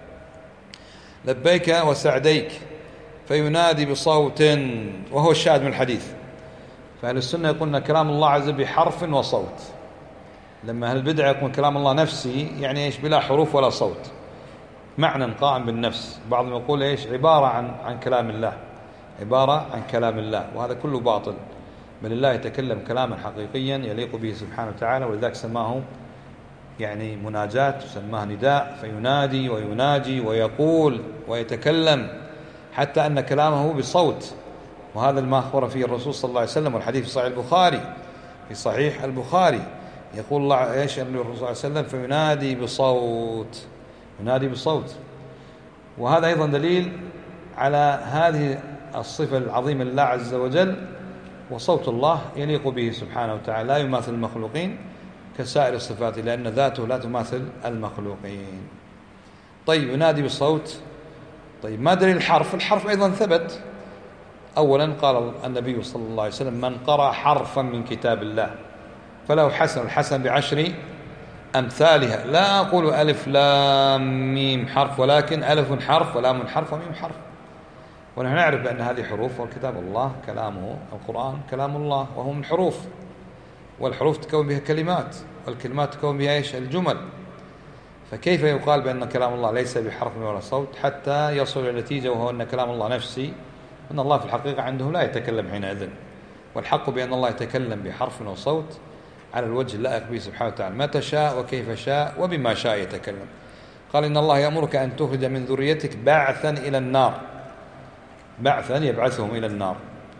لبيك وسعديك، فينادي بصوت، وهو الشاهد من الحديث. فأهل السنة يقولون كلام الله عز وجل بحرف وصوت، لما أهل البدع يقول كلام الله نفسي، يعني إيش؟ بلا حروف ولا صوت، معنى قائم بالنفس. بعضهم يقول إيش؟ عبارة عن عن كلام الله، عبارة عن كلام الله، وهذا كله باطل. بل الله يتكلم كلاما حقيقيا يليق به سبحانه وتعالى، ولذلك سماه يعني مناجات، وسماه نداء، فينادي ويناجي ويقول ويتكلم، حتى أن كلامه بصوت. وهذا ما أخبر فيه الرسول صلى الله عليه وسلم، والحديث في صحيح البخاري في صحيح البخاري يقول الله إيش الرسول صلى الله عليه وسلم: فينادي بصوت، ينادي بصوت. وهذا أيضا دليل على هذه الصفة العظيمة لله عز وجل. وصوت الله يليق به سبحانه وتعالى، لا يماثل المخلوقين كسائر الصفات، لأن ذاته لا تماثل المخلوقين. طيب، ينادي بالصوت. طيب، ما دليل الحرف؟ الحرف أيضا ثبت. أولا قال النبي صلى الله عليه وسلم: من قرأ حرفا من كتاب الله فله حسن، الحسن بعشر أمثالها. لا أقول ألف لام ميم حرف، ولكن ألف حرف ولام حرف وميم حرف. ونحن نعرف بأن هذه حروف، والكتاب الله كلامه، القرآن كلام الله وهو من حروف، والحروف تكون بها كلمات، والكلمات تكون بها إيش؟ الجمل. فكيف يقال بأن كلام الله ليس بحرف ولا صوت حتى يصل إلى النتيجة، وهو أن كلام الله نفسي، أن الله في الحقيقة عنده لا يتكلم حينئذ. والحق بأن الله يتكلم بحرف وصوت على الوجه اللائق به سبحانه وتعالى، متى شاء وكيف شاء وبما شاء يتكلم. قال: إن الله يأمرك أن تخرج من ذريتك بعثا إلى النار، بعثا يبعثهم إلى النار.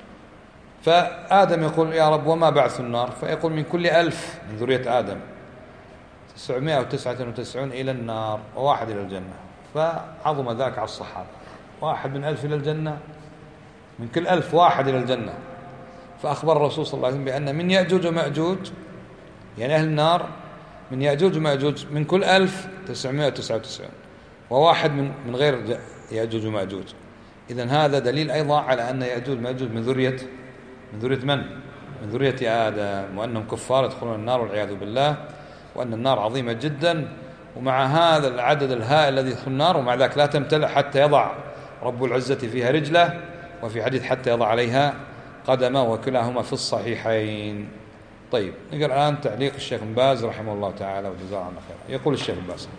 فآدم يقول: يا رب، وما بعث النار؟ فيقول: من كل ألف من ذرية آدم تسعمائة وتسعة وتسعون إلى النار وواحد إلى الجنة. فعظم ذاك على الصحابة، واحد من ألف إلى الجنة، من كل ألف واحد إلى الجنة. فأخبر الرسول صلى الله عليه وسلم بأن من يأجوج ومأجوج، يعني أهل النار، من يأجوج ومأجوج من كل ألف تسعمائة وتسعة وتسعون، وواحد من من غير يأجوج ومأجوج. إذن هذا دليل أيضا على أن يأجوج ومأجوج من ذرية من ذرية من؟ من ذرية آدم، وأنهم كفار يدخلون النار والعياذ بالله، وأن النار عظيمة جدا. ومع هذا العدد الهائل الذي يدخل النار، ومع ذلك لا تمتلئ حتى يضع رب العزة فيها رجله، وفي حديث حتى يضع عليها قدمه، وكلاهما في الصحيحين. طيب، نقرأ الآن تعليق الشيخ بن باز رحمه الله تعالى وجزاه عنه خيرا. يقول الشيخ بن باز: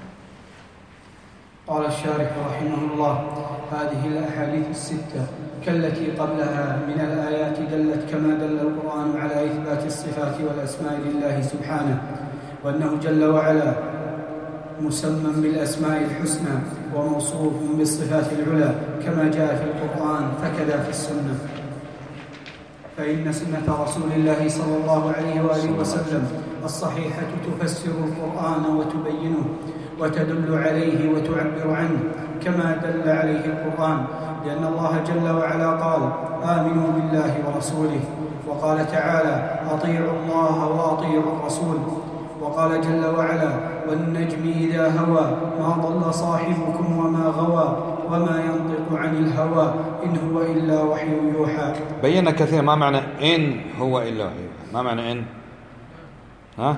قال الشارح رحمه الله: هذه الأحاديث الستة كالتي قبلها من الآيات دلت كما دل القرآن على إثبات الصفات والأسماء لله سبحانه، وأنه جل وعلا مسمى بالأسماء الحسنى وموصوف بالصفات العلى كما جاء في القرآن، فكذا في السنة. فإن سنة رسول الله صلى الله عليه وآله وسلم الصحيحة تفسر القرآن وتبينه وتدل عليه وتعبر عنه كما دل عليه القرآن، لأن الله جل وعلا قال: آمنوا بالله ورسوله، وقال تعالى: أطيعوا الله وأطيعوا الرسول. وقال جل وعلا: والنجم إذا هوى ما ضل صاحبكم وما غوى وما ينطق عن الهوى إن هو إلا وحي يوحى. بينا كثير ما معنى إن هو إلا وحي يوحى. ما معنى إن؟ ها؟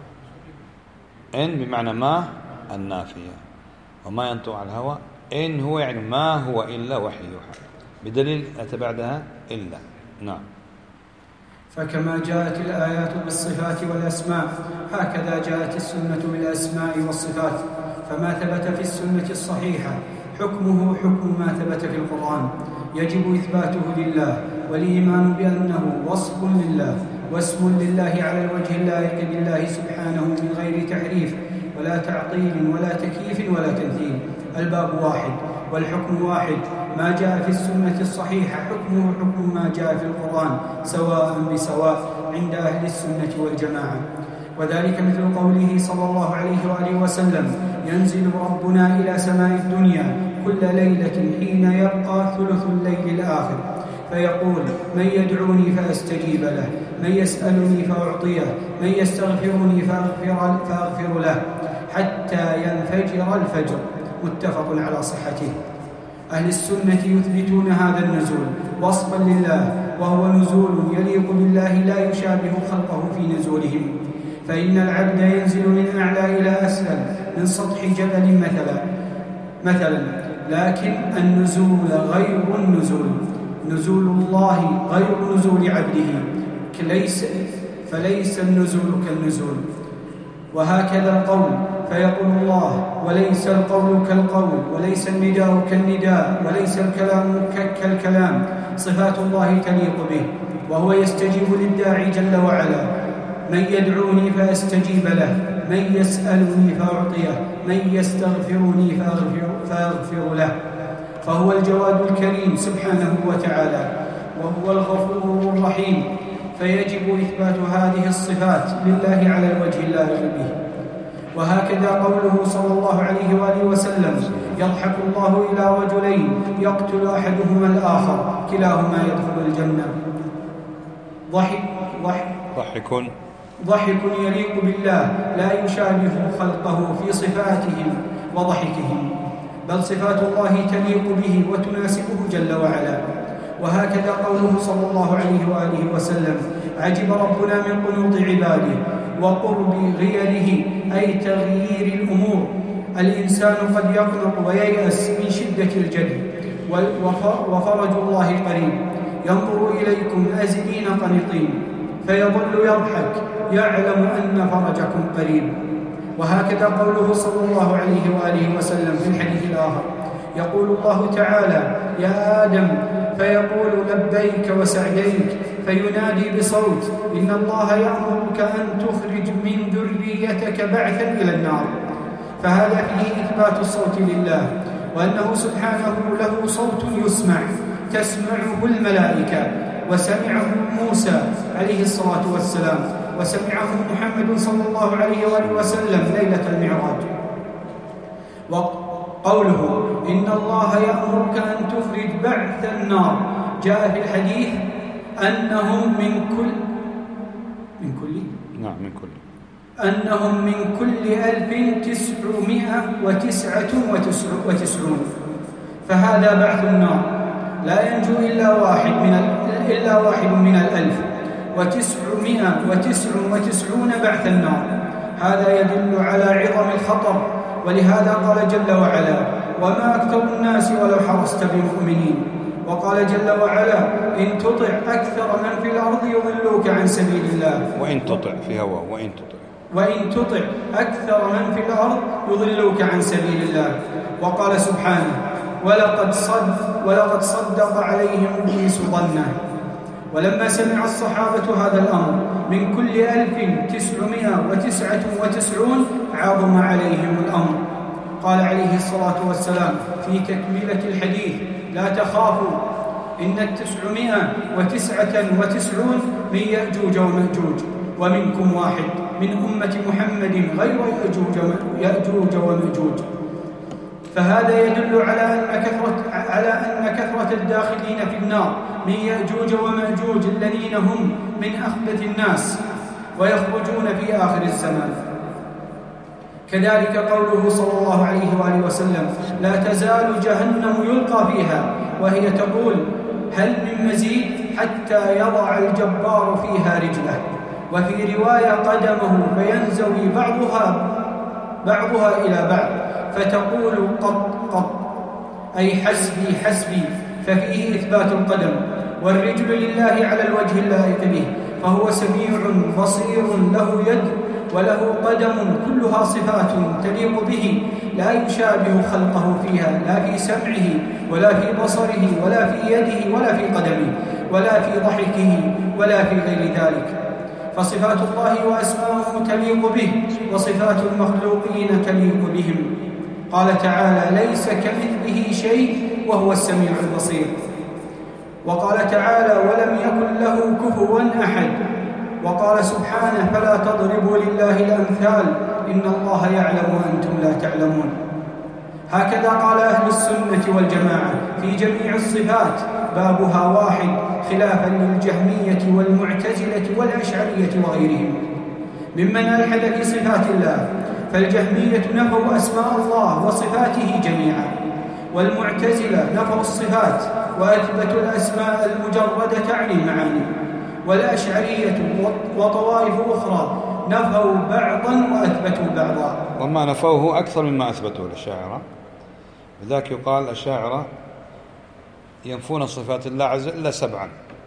إن بمعنى ما النافية، وما ينطق عن الهوى إن هو يعني ما هو إلا وحي يوحى، بدليل أتى بعدها إلا. نعم. فكما جاءت الآيات بالصفات والأسماء هكذا جاءت السنة بالأسماء والصفات، فما ثبت في السنة الصحيحة حكمه حكم ما ثبت في القرآن، يجب إثباته لله، والإيمان بأنه وصف لله واسم لله على الوجه اللائق بالله سبحانه من غير تحريف ولا تعطيل ولا تكييف ولا تمثيل. الباب واحد والحكم واحد، ما جاء في السنة الصحيحة حكمه حكم ما جاء في القرآن سواء بسواء عند أهل السنة والجماعة. وذلك مثل قوله صلى الله عليه وآله وسلم: ينزل ربنا إلى سماء الدنيا كل ليلة حين يبقى ثلث الليل الآخر فيقول: من يدعوني فأستجيب له، من يسألني فأعطيه، من يستغفرني فأغفر, فأغفر له حتى ينفجر الفجر. متفق على صحته. أهل السنة يثبتون هذا النزول وصفا لله، وهو نزول يليق بالله لا يشابه خلقه في نزولهم، فإن العبد ينزل من أعلى إلى أسفل من سطح جبل مثلا مثلا لكن النزول غير النزول، نزول الله غير نزول عبده، ليس فليس النزول كالنزول. وهكذا القول، فيقول الله: وليس القول كالقول، وليس النداء كالنداء، وليس الكلام كالكلام. صفات الله تليق به، وهو يستجيب للداعي جل وعلا: من يدعوني فأستجيب له، من يسألني فأعطيه، من يستغفرني فأغفر, فأغفر له. فهو الجواد الكريم سبحانه وتعالى، وهو الغفور الرحيم، فيجب إثبات هذه الصفات لله على الوجه اللائق به. وهكذا قوله صلى الله عليه وآله وسلم: يضحك الله إلى رجلين يقتل أحدهما الآخر كلاهما يدخل الجنة. ضحك ضحك ضحك ضحك يليق بالله لا يشابه خلقه في صفاتهم وضحكهم، بل صفات الله تليق به وتناسبه جل وعلا. وهكذا قوله صلى الله عليه وآله وسلم: عجب ربنا من قنوط عباده وقرب غيره، أي تغيير الأمور. الإنسان قد يقنط وييأس من شدة الجد، وفرج الله قريب. ينظر إليكم أزلين قنطين فيظل يضحك يعلم أن فرجكم قريب. وهكذا قوله صلى الله عليه وآله وسلم في الحديث الآخر: يقول الله تعالى: يا آدم، فيقول لبيك وسعديك، فينادي بصوت: إن الله يأمرك أن تخرج من ذريتك بعثا إلى النار. فهذا فيه إثبات الصوت لله، وأنه سبحانه له صوت يسمع تسمعه الملائكة، وسمعه موسى عليه الصلاة والسلام، وسمعه محمد صلى الله عليه وآله وسلم ليلة المعراج. وقوله: إن الله يأمرك أن تخرج بعث النار، جاء في الحديث أنهم من كل من كل نعم من كل أنهم من كل ألف تسعمائة وتسعة وتسعون، فهذا بعث النار، لا ينجو إلا واحد من إلا واحد من الألف، وتسعمائة وتسع وتسعون بعث النار. هذا يدل على عظم الخطر، ولهذا قال جل وعلا: وما أكثر الناس ولو حرصت بمؤمنين. وقال جل وعلا: إن تطع أكثر من في الأرض يضلوك عن سبيل الله. وإن تطع في هوا وإن تطع وإن تطع أكثر من في الأرض يضلوك عن سبيل الله. وقال سبحانه: ولقد صدق, ولقد صدق عليهم إبليس ظنه. ولما سمع الصحابة هذا الأمر من كل ألف تسعمائة وتسعة وتسعون عظم عليهم الأمر. قال عليه الصلاة والسلام في تكملة الحديث: لا تخافوا، إن التسعمائة وتسعة وتسعون من يأجوج ومأجوج، ومنكم واحد من أمة محمد غير يأجوج ومأجوج. فهذا يدل على أن كثرة على أن كثرة الداخلين في النار من يأجوج ومأجوج الذين هم من أخبث الناس ويخرجون في آخر الزمان. كذلك قوله صلى الله عليه وآله وسلم: لا تزال جهنم يلقى فيها وهي تقول: هل من مزيد؟ حتى يضع الجبار فيها رجله. وفي رواية: قدمه فينزوي بعضها بعضها إلى بعض فتقول: قط قط، أي حسبي حسبي، ففيه إثبات القدم. والرجل لله على الوجه اللائق به، فهو سميع بصير له يد وله قدم، كلها صفات تليق به، لا يشابه خلقه فيها، لا في سمعه ولا في بصره ولا في يده ولا في قدمه ولا في ضحكه ولا في غير ذلك. فصفات الله وأسماؤه تليق به، وصفات المخلوقين تليق بهم. قال تعالى: ليس كمثله شيء وهو السميع البصير. وقال تعالى: ولم يكن له كفوا أحد. وقال سبحانه: فلا تضربوا لله الأمثال إن الله يعلم وأنتم لا تعلمون. هكذا قال أهل السنة والجماعة في جميع الصفات، بابها واحد، خلافا للجهمية والمعتزلة والأشعرية وغيرهم ممن ألحد في صفات الله. فالجهمية نفوا أسماء الله وصفاته جميعا، والمعتزلة نفوا الصفات وأثبتوا الأسماء المجردة عن المعاني، والأشعرية وطوائف أخرى نفوا بعضا وأثبتوا بعضا. وما نفوه أكثر مما أثبتوه الأشاعرة. لذلك يقال الأشاعرة ينفون صفات الله عز وجل إلا سبعا،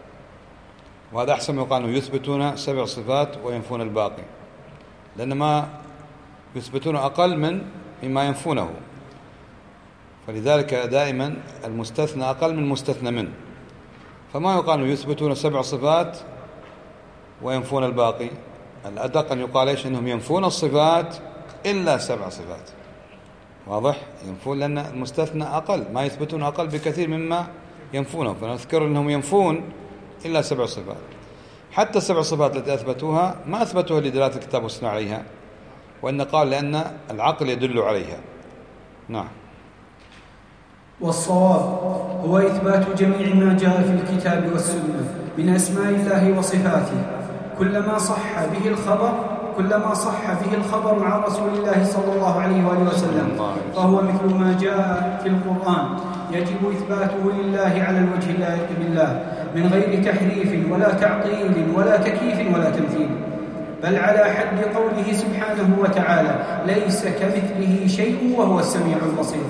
وهذا أحسن من يقال يثبتون سبع صفات وينفون الباقي، لأن ما يثبتون أقل من مما ينفونه، فلذلك دائما المستثنى أقل من المستثنى منه. فما يقال يثبتون سبع صفات وينفون الباقي، الأدق أن يقال إيش؟ أنهم ينفون الصفات إلا سبع صفات. واضح؟ ينفون لأن المستثنى أقل، ما يثبتون أقل بكثير مما ينفونه، فنذكر أنهم ينفون إلا سبع صفات. حتى السبع صفات التي أثبتوها ما أثبتوها لدلالة الكتاب والسنة عليها، وإن قال لأن العقل يدل عليها. نعم. والصواب هو إثبات جميع ما جاء في الكتاب والسنة من أسماء الله وصفاته، كلما صح به الخبر كلما صح به الخبر عن رسول الله صلى الله عليه وآله وسلم، فهو مثل ما جاء في القرآن، يجب إثباته لله على الوجه اللائق بالله من غير تحريف ولا تعطيل ولا تكييف ولا تمثيل، بل على حد قوله سبحانه وتعالى: ليس كمثله شيء وهو السميع البصير.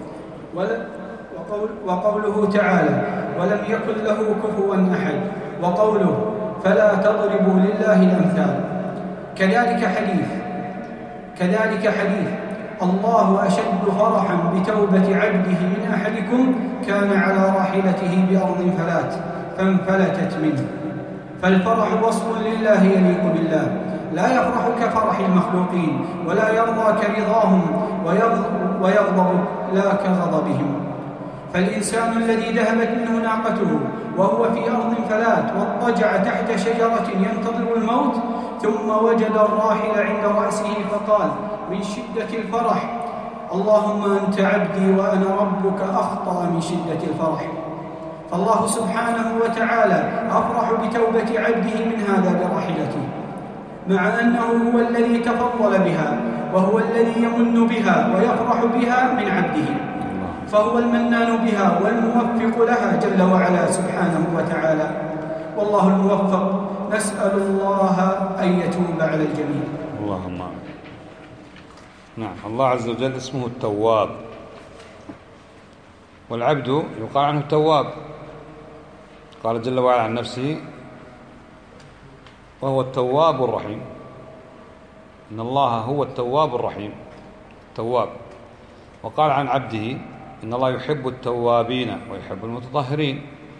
وقول وقوله تعالى: ولم يكن له كفوا أحد. وقوله: فلا تضربوا لله الأمثال. كذلك حديث كذلك حديث الله أشد فرحا بتوبة عبده من أحدكم كان على راحلته بأرض فلات فانفلتت منه. فالفرح وصف لله يليق بالله، لا يفرح كفرح المخلوقين ولا يرضى كرضاهم ويغضب لا كغضبهم. فالإنسان الذي ذهبت منه ناقته وهو في أرض فلات واضطجع تحت شجرة ينتظر الموت، ثم وجد الراحل عند رأسه فقال من شدة الفرح: اللهم أنت عبدي وأنا ربك، أخطأ من شدة الفرح. فالله سبحانه وتعالى أفرح بتوبة عبده من هذا براحلته، مع أنه هو الذي تفضل بها وهو الذي يمن بها ويفرح بها من عبده، فهو المنان بها والموفق لها جل وعلا سبحانه وتعالى. والله الموفق، نسأل الله أن يتوب على الجميع. اللهم آمين. نعم. الله عز وجل اسمه التواب، والعبد يقال عنه التواب. قال جل وعلا عن نفسه: وهو التواب الرحيم. إن الله هو التواب الرحيم، التواب. وقال عن عبده: إن الله يحب التوابين ويحب المتطهرين.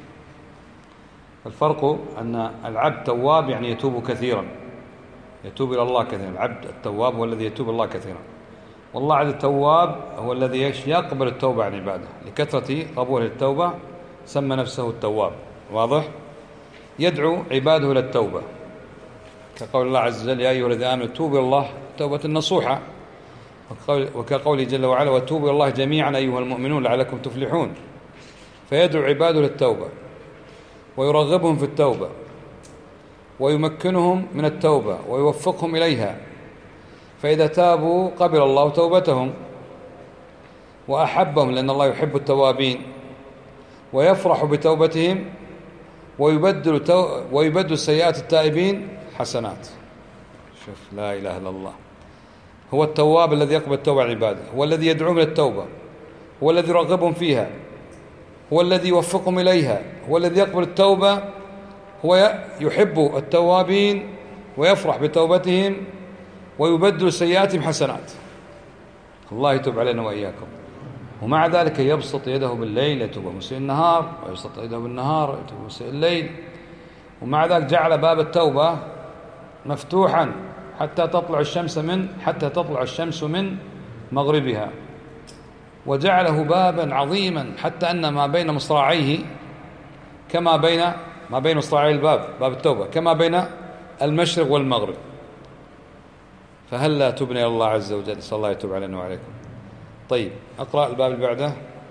الفرق أن العبد تواب يعني يتوب كثيرا، يتوب إلى الله كثيرا. العبد التواب هو الذي يتوب الله كثيرا، والله عز التواب هو الذي يقبل التوبة عن عباده، لكثرة قبوله التوبة سمى نفسه التواب. واضح؟ يدعو عباده إلى التوبة، كقول الله عز وجل: يا أيها الذين آمنوا توبوا إلى الله توبة نصوحة، وكقوله جل وعلا: وتوبوا إلى الله جميعا أيها المؤمنون لعلكم تفلحون. فيدعو عباده للتوبة ويرغبهم في التوبة ويمكنهم من التوبة ويوفقهم إليها. فإذا تابوا قبل الله توبتهم وأحبهم، لأن الله يحب التوابين، ويفرح بتوبتهم، ويبدل, تو... ويبدل سيئات التائبين حسنات. شوف، لا إله إلا الله. هو التواب الذي يقبل التوبة عباده، هو الذي يدعوهم للتوبة، هو الذي يرغبهم فيها، هو الذي يوفقهم إليها، هو الذي يقبل التوبة، هو يحب التوابين ويفرح بتوبتهم ويبدل سيئاتهم حسنات. الله يتوب علينا وإياكم. ومع ذلك يبسط يده بالليل يتوب مسيء النهار، ويبسط يده بالنهار يتوب مسيء الليل. ومع ذلك جعل باب التوبة مفتوحا حتى تطلع الشمس من حتى تطلع الشمس من مغربها، وجعله بابا عظيما حتى أن ما بين مصراعيه كما بين ما بين مصراعي الباب باب التوبة كما بين المشرق والمغرب. فهل لا تبني إلى الله عز وجل؟ صلى الله يتوب علينا وعليكم. طيب، أقرأ الباب اللي بعده.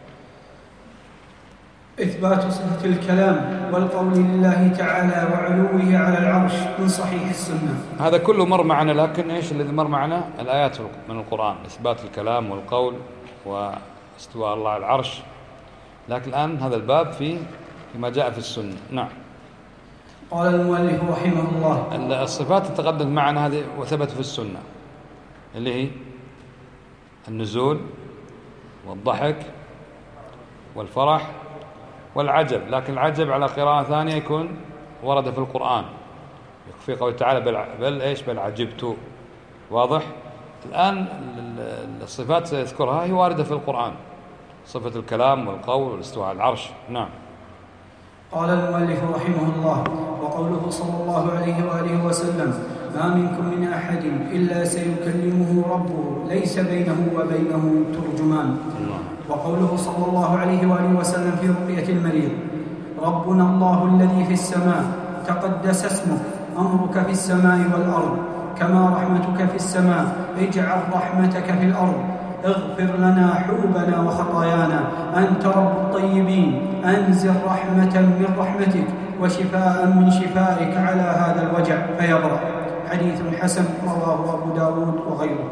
إثبات صفة الكلام والقول لله تعالى وعلوه على العرش من صحيح السنة. هذا كله مر معنا، لكن إيش الذي مر معنا؟ الآيات من القرآن، إثبات الكلام والقول واستواء الله على العرش. لكن الآن هذا الباب في فيما جاء في السنة. نعم. قال المؤلف رحمه الله: الصفات تتقدم معنا هذه وثبت في السنة، اللي هي النزول والضحك والفرح والعجب. لكن العجب على قراءة ثانية يكون ورد في القرآن في قول تعالى بل, بل إيش بل عجبت. واضح؟ الآن الصفات سيذكرها هي واردة في القرآن، صفة الكلام والقول والاستواء على العرش. نعم. قال المؤلف رحمه الله: وقوله صلى الله عليه وآله وسلم: ما منكم من أحد إلا سيكلمه ربه ليس بينه وبينه ترجمان. وقوله صلى الله عليه وآله وسلم في رقية المريض: ربنا الله الذي في السماء تقدس اسمك، أمرك في السماء والأرض كما رحمتك في السماء، اجعل رحمتك في الأرض، اغفر لنا حوبنا وخطايانا، أنت رب الطيبين، أنزل رحمة من رحمتك وشفاء من شفائك على هذا الوجع فيبرأ. حديث حسن رواه أبو داود وغيره.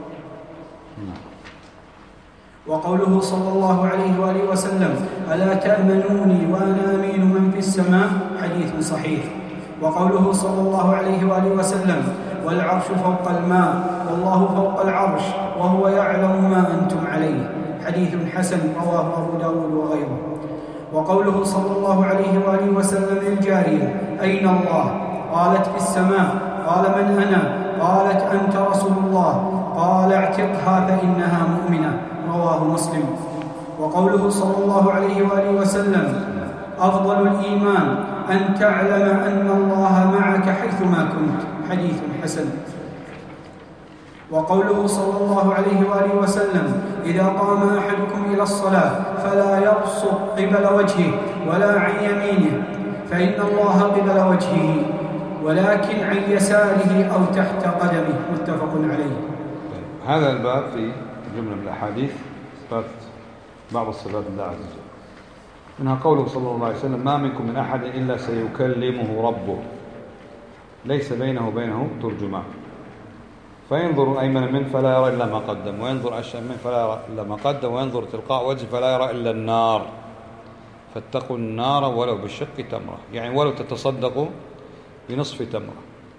وقوله صلى الله عليه وآله وسلم: ألا تأمنوني وأنا أمين من في السماء، حديث صحيح. وقوله صلى الله عليه وآله وسلم: والعرش فوق الماء والله فوق العرش وهو يعلم ما أنتم عليه، حديث حسن رواه أبو داود وغيره. وقوله صلى الله عليه وآله وسلم للجارية: أين الله؟ قالت: في السماء. قال: من أنا؟ قالت: أنت رسول الله. قال: اعتقها فإنها مؤمنة، رواه مسلم. وقوله صلى الله عليه وآله وسلم: أفضل الإيمان أن تعلم أن الله معك حيثما كنت، حديث حسن. وقوله صلى الله عليه وآله وسلم: إذا قام أحدكم إلى الصلاة فلا يبصق قبل وجهه ولا عن يمينه فإن الله قبل وجهه، ولكن عن يساره أو تحت قدمه، متفق عليه. هذا الباب في جملة من الأحاديث إثبات بعض الصفات لله عز وجل، منها قوله صلى الله عليه وسلم: ما منكم من أحد إلا سيكلمه ربه ليس بينه وبينه ترجمان، فينظر أيمن منه فلا يرى إلا ما قدم، وينظر أشأم منه فلا يرى إلا ما قدم، وينظر تلقاء وجهه فلا يرى إلا النار، فاتقوا النار ولو بالشق تمرة، يعني ولو تتصدقوا بنصف تمرة.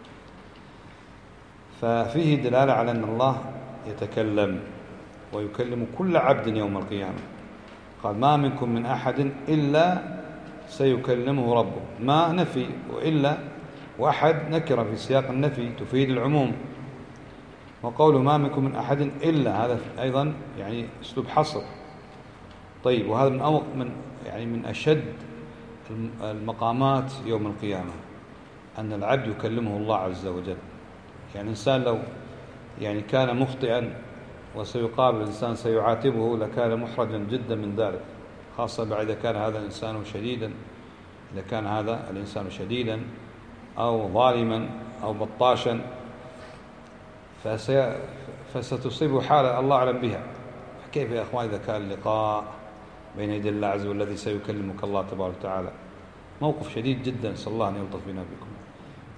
ففيه دلالة على أن الله يتكلم ويكلم كل عبد يوم القيامة. قال: ما منكم من أحد إلا سيكلمه ربه، ما نفي، وإلا وأحد نكرة في سياق النفي تفيد العموم. وقوله ما منكم من أحد إلا، هذا أيضا يعني أسلوب حصر. طيب، وهذا من أو من يعني من أشد المقامات يوم القيامة، أن العبد يكلمه الله عز وجل. يعني الإنسان لو يعني كان مخطئا وسيقابل الإنسان سيعاتبه لكان محرجا جدا من ذلك، خاصة بعد إذا كان هذا الإنسان شديدا إذا كان هذا الإنسان شديدا أو ظالما أو بطاشا، فسي... فستصيبه حالة الله أعلم بها. فكيف يا أخوان إذا كان اللقاء بين يدي الله عز وجل الذي سيكلمك الله تبارك وتعالى؟ موقف شديد جدا، صلى الله أن يلطف بنا بكم.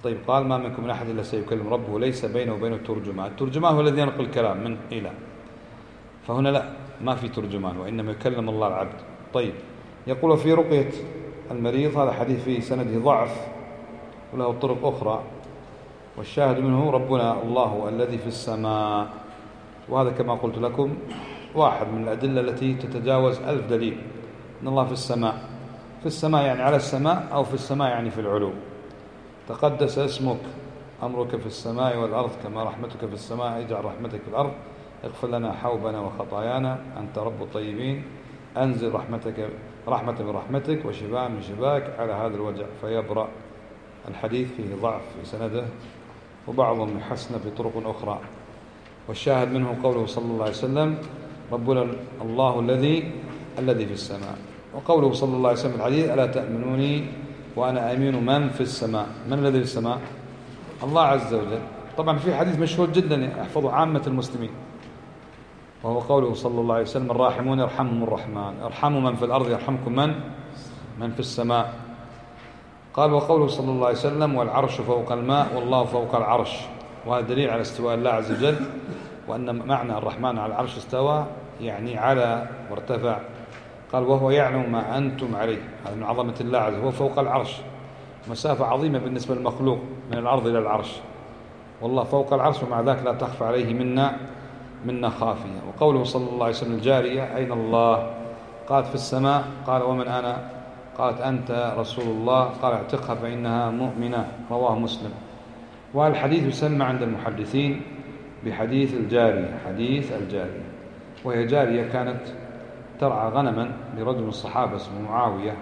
طيب قال ما منكم من أحد إلا سيكلم ربه ليس بينه وبينه ترجمان. الترجمان هو الذي ينقل الكلام من إلى، فهنا لا، ما في ترجمان، وإنما يكلم الله العبد. طيب يقول في رقية المريض، هذا حديث في سنده ضعف وله طرق أخرى، والشاهد منه ربنا الله الذي في السماء، وهذا كما قلت لكم واحد من الأدلة التي تتجاوز ألف دليل. إن الله في السماء، في السماء يعني على السماء، أو في السماء يعني في العلو. تقدس اسمك، أمرك في السماء والأرض كما رحمتك في السماء، اجعل رحمتك في الأرض، اغفر لنا حوبنا وخطايانا، أنت رب الطيبين، أنزل رحمتك رحمة من رحمتك وشفاء من شفاك على هذا الوجع فيبرأ. الحديث فيه ضعف في سنده، وبعضهم حسن في طرق أخرى. والشاهد منه قوله صلى الله عليه وسلم ربنا الله الذي الذي في السماء، وقوله صلى الله عليه وسلم الحديث ألا تأمنوني وأنا أمين من في السماء. من الذي في السماء؟ الله عز وجل. طبعا في حديث مشهور جدا يحفظه عامة المسلمين، وهو قوله صلى الله عليه وسلم الراحمون يرحمهم الرحمن، ارحموا من في الأرض يرحمكم من من في السماء. قال وقوله صلى الله عليه وسلم والعرش فوق الماء والله فوق العرش، وهذا دليل على استواء الله عز وجل، وأن معنى الرحمن على العرش استوى يعني على وارتفع. قال وهو يعلم ما أنتم عليه، هذا من عظمة الله عز وجل، هو فوق العرش، مسافة عظيمة بالنسبة للمخلوق من الأرض إلى العرش، والله فوق العرش ومع ذلك لا تخفى عليه منا منا خافية. وقوله صلى الله عليه وسلم الجارية أين الله؟ قالت في السماء. قال ومن أنا؟ قالت أنت رسول الله. قال اعتقها فإنها مؤمنة، رواه مسلم. والحديث يسمى عند المحدثين بحديث الجارية، حديث الجارية، وهي جارية كانت ترعى غنما لرجل من الصحابة اسمه معاوية،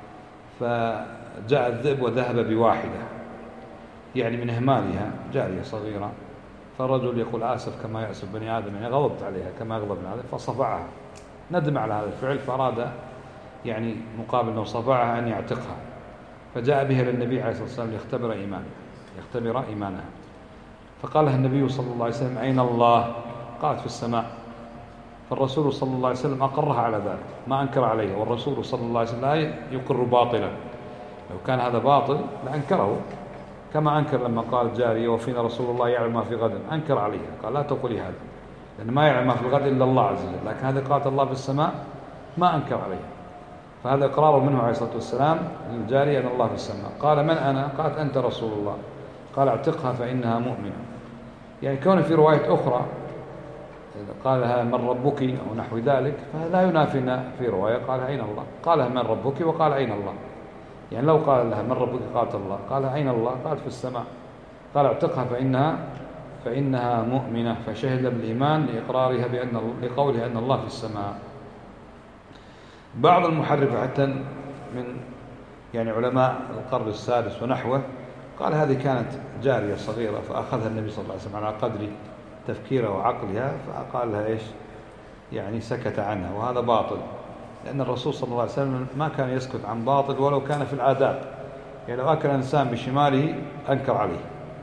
فجاء الذئب وذهب بواحدة يعني من إهمالها، جارية صغيرة، فالرجل يقول آسف كما يأسف بني آدم، يعني غضبت عليها كما يغضب بني آدم، فصفعها، ندم على هذا الفعل، فأراد يعني مقابل أنه صفعها أن يعتقها، فجاء بها للنبي عليه الصلاة والسلام ليختبر إيمانها يختبر إيمانها فقال لها النبي صلى الله عليه وسلم أين الله؟ قالت في السماء. فالرسول صلى الله عليه وسلم أقرها على ذلك، ما أنكر عليه، والرسول صلى الله عليه وسلم لا يقر باطلا، لو كان هذا باطل لأنكره، كما أنكر لما قال جارية وفينا رسول الله يعلم ما في غد، أنكر عليها قال لا تقولي هذا، لأن ما يعلم ما في الغد إلا الله عز وجل، لكن هذه قالت الله في السماء ما أنكر عليها، فهذا إقرار منه عليه الصلاة والسلام للجارية أن الله في السماء. قال من أنا؟ قالت أنت رسول الله. قال اعتقها فإنها مؤمنة. يعني كون في رواية أخرى قال لها من ربك أو نحو ذلك، فلا ينافينا في رواية قال أين الله، قالها من ربك وقال أين الله، يعني لو قال لها من ربك قالت الله، قال أين الله؟ قالت في السماء. قال اعتقها فإنها فإنها مؤمنة، فشهد بالإيمان لإقرارها بأن لقولها أن الله في السماء. بعض المحرفة حتى من يعني علماء القرن السادس ونحوه قال هذه كانت جارية صغيرة فأخذها النبي صلى الله عليه وسلم على قدر تفكيرها وعقلها، فقال لها إيش يعني سكت عنها، وهذا باطل، لأن الرسول صلى الله عليه وسلم ما كان يسكت عن باطل ولو كان في الآداب، يعني لو أكل إنسان بشماله أنكر عليه.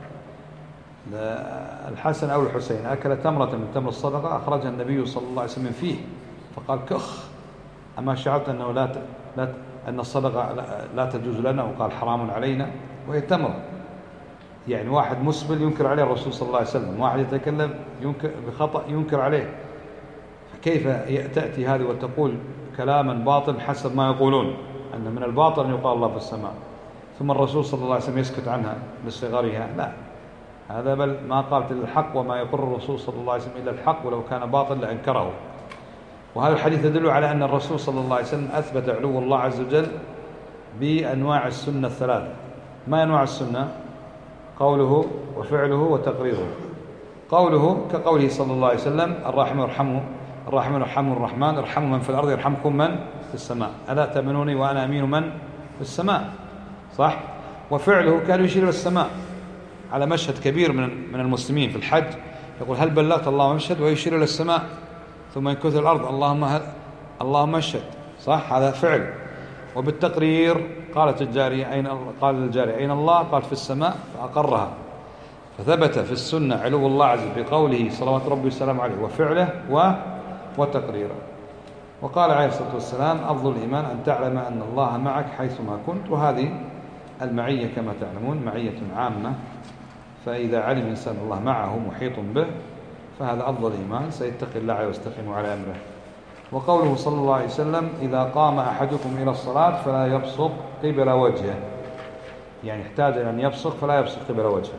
الحسن أو الحسين أكل تمرة من تمر الصدقة أخرجها النبي صلى الله عليه وسلم فيه فقال كخ، أما شعرت أنه لا, ت... لا ت... أن الصدقة لا... لا تجوز لنا، وقال حرام علينا، وهي تمرة، يعني واحد مسبل ينكر عليه الرسول صلى الله عليه وسلم، واحد يتكلم ينكر بخطأ ينكر عليه، فكيف تأتي هذه وتقول كلاما باطل حسب ما يقولون أن من الباطل أن يقال الله في السماء، ثم الرسول صلى الله عليه وسلم يسكت عنها لصغرها؟ لا، هذا بل ما قالت الحق، وما يقر الرسول صلى الله عليه وسلم إلا الحق، ولو كان باطل لأنكره. وهذا الحديث يدل على أن الرسول صلى الله عليه وسلم أثبت علو الله عز وجل بأنواع السنة الثلاثة. ما أنواع السنة؟ قوله وفعله وتقريره. قوله كقوله صلى الله عليه وسلم الراحمون يرحمه الراحمون يرحمه الرحمن، ارحموا من في الأرض يرحمكم من في السماء، ألا تأمنوني وأنا أمين من في السماء، صح؟ وفعله كان يشير إلى السماء على مشهد كبير من من المسلمين في الحج، يقول هل بلغت اللهم اشهد، ويشير إلى السماء، ثم ينكث الأرض اللهم هل اللهم اشهد، صح؟ هذا فعل. وبالتقرير قالت الجارية أين قال الجارية أين الله؟ قال في السماء، فأقرها، فثبت في السنة علو الله عز وجل بقوله صلوات ربي والسلام عليه وفعله و وتقريره. وقال عليه الصلاة والسلام أفضل الإيمان أن تعلم أن الله معك حيثما كنت، وهذه المعية كما تعلمون معية عامة، فإذا علم إنسان الله معه محيط به فهذا أفضل إيمان، سيتقي الله ويستقيم على أمره. وقوله صلى الله عليه وسلم إذا قام أحدكم إلى الصلاة فلا يبصق قبل وجهه، يعني احتاج إلى أن يبصق فلا يبصق قبل وجهه.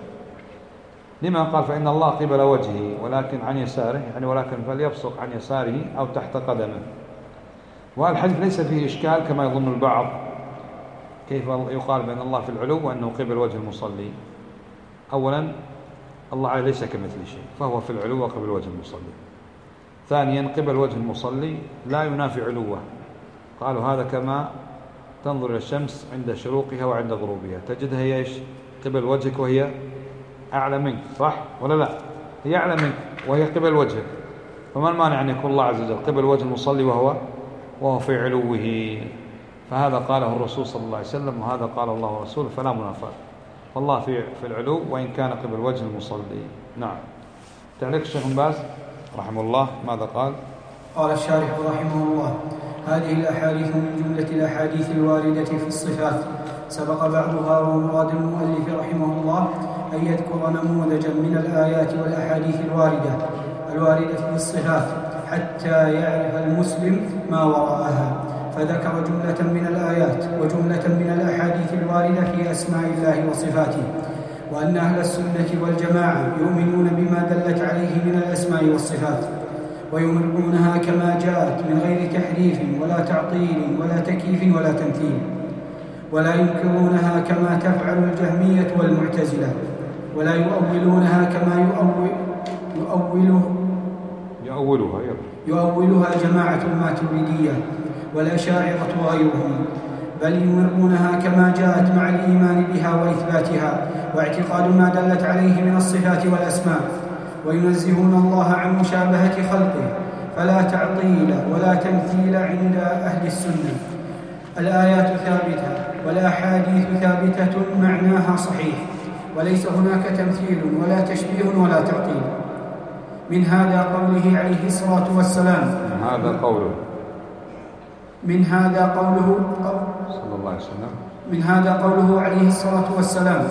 لما قال فإن الله قبل وجهه ولكن عن يساره، يعني ولكن فليبصق عن يساره أو تحت قدمه. والحديث ليس فيه إشكال كما يظن البعض، كيف يقال بأن الله في العلو وأنه قبل وجه المصلي. أولا الله ليس كمثل شيء، فهو في العلو وقبل وجه المصلي. ثانيا قبل وجه المصلي لا ينافي علوه، قالوا هذا كما تنظر إلى الشمس عند شروقها وعند غروبها تجدها هي إيش؟ قبل وجهك وهي أعلى منك، صح ولا لا؟ هي أعلى منك وهي قبل وجهك، فما المانع أن يكون الله عز وجل قبل وجه المصلي وهو وهو في علوه؟ فهذا قاله الرسول صلى الله عليه وسلم وهذا قال الله ورسوله، فلا منافاة. فالله في في العلو وإن كان قبل وجه المصلي. نعم. تعليق الشيخ بن باز رحمه الله ماذا قال؟ قال الشارح رحمه الله: هذه الأحاديث من جملة الأحاديث الواردة في الصفات، سبق بعضها، ومراد المؤلف رحمه الله أن يذكر نموذجا من الآيات والأحاديث الواردة الواردة في الصفات حتى يعرف المسلم ما وراءها، فذكر جملة من الآيات وجملة من الأحاديث الواردة في أسماء الله وصفاته، وأن أهل السنة والجماعة يؤمنون بما دلت عليه من الأسماء والصفات، ويمرونها كما جاءت من غير تحريف ولا تعطيل ولا تكييف ولا تمثيل، ولا ينكرونها كما تفعل الجهمية والمعتزلة، ولا يؤولونها كما يؤول يؤوله يؤولها يؤولها جماعة الماتريدية والأشاعرة وغيرهم، بل يمرونها كما جاءت مع الإيمان بها وإثباتها واعتقاد ما دلت عليه من الصفات والأسماء، وينزهون الله عن مشابهة خلقه، فلا تعطيل ولا تمثيل عند أهل السنة. الآيات ثابتة والأحاديث ثابتة معناها صحيح، وليس هناك تمثيل ولا تشبيه ولا تعطيل. من هذا قوله عليه الصلاة والسلام من هذا قوله من هذا قوله صلى الله عليه وسلم من هذا قوله عليه الصلاة والسلام: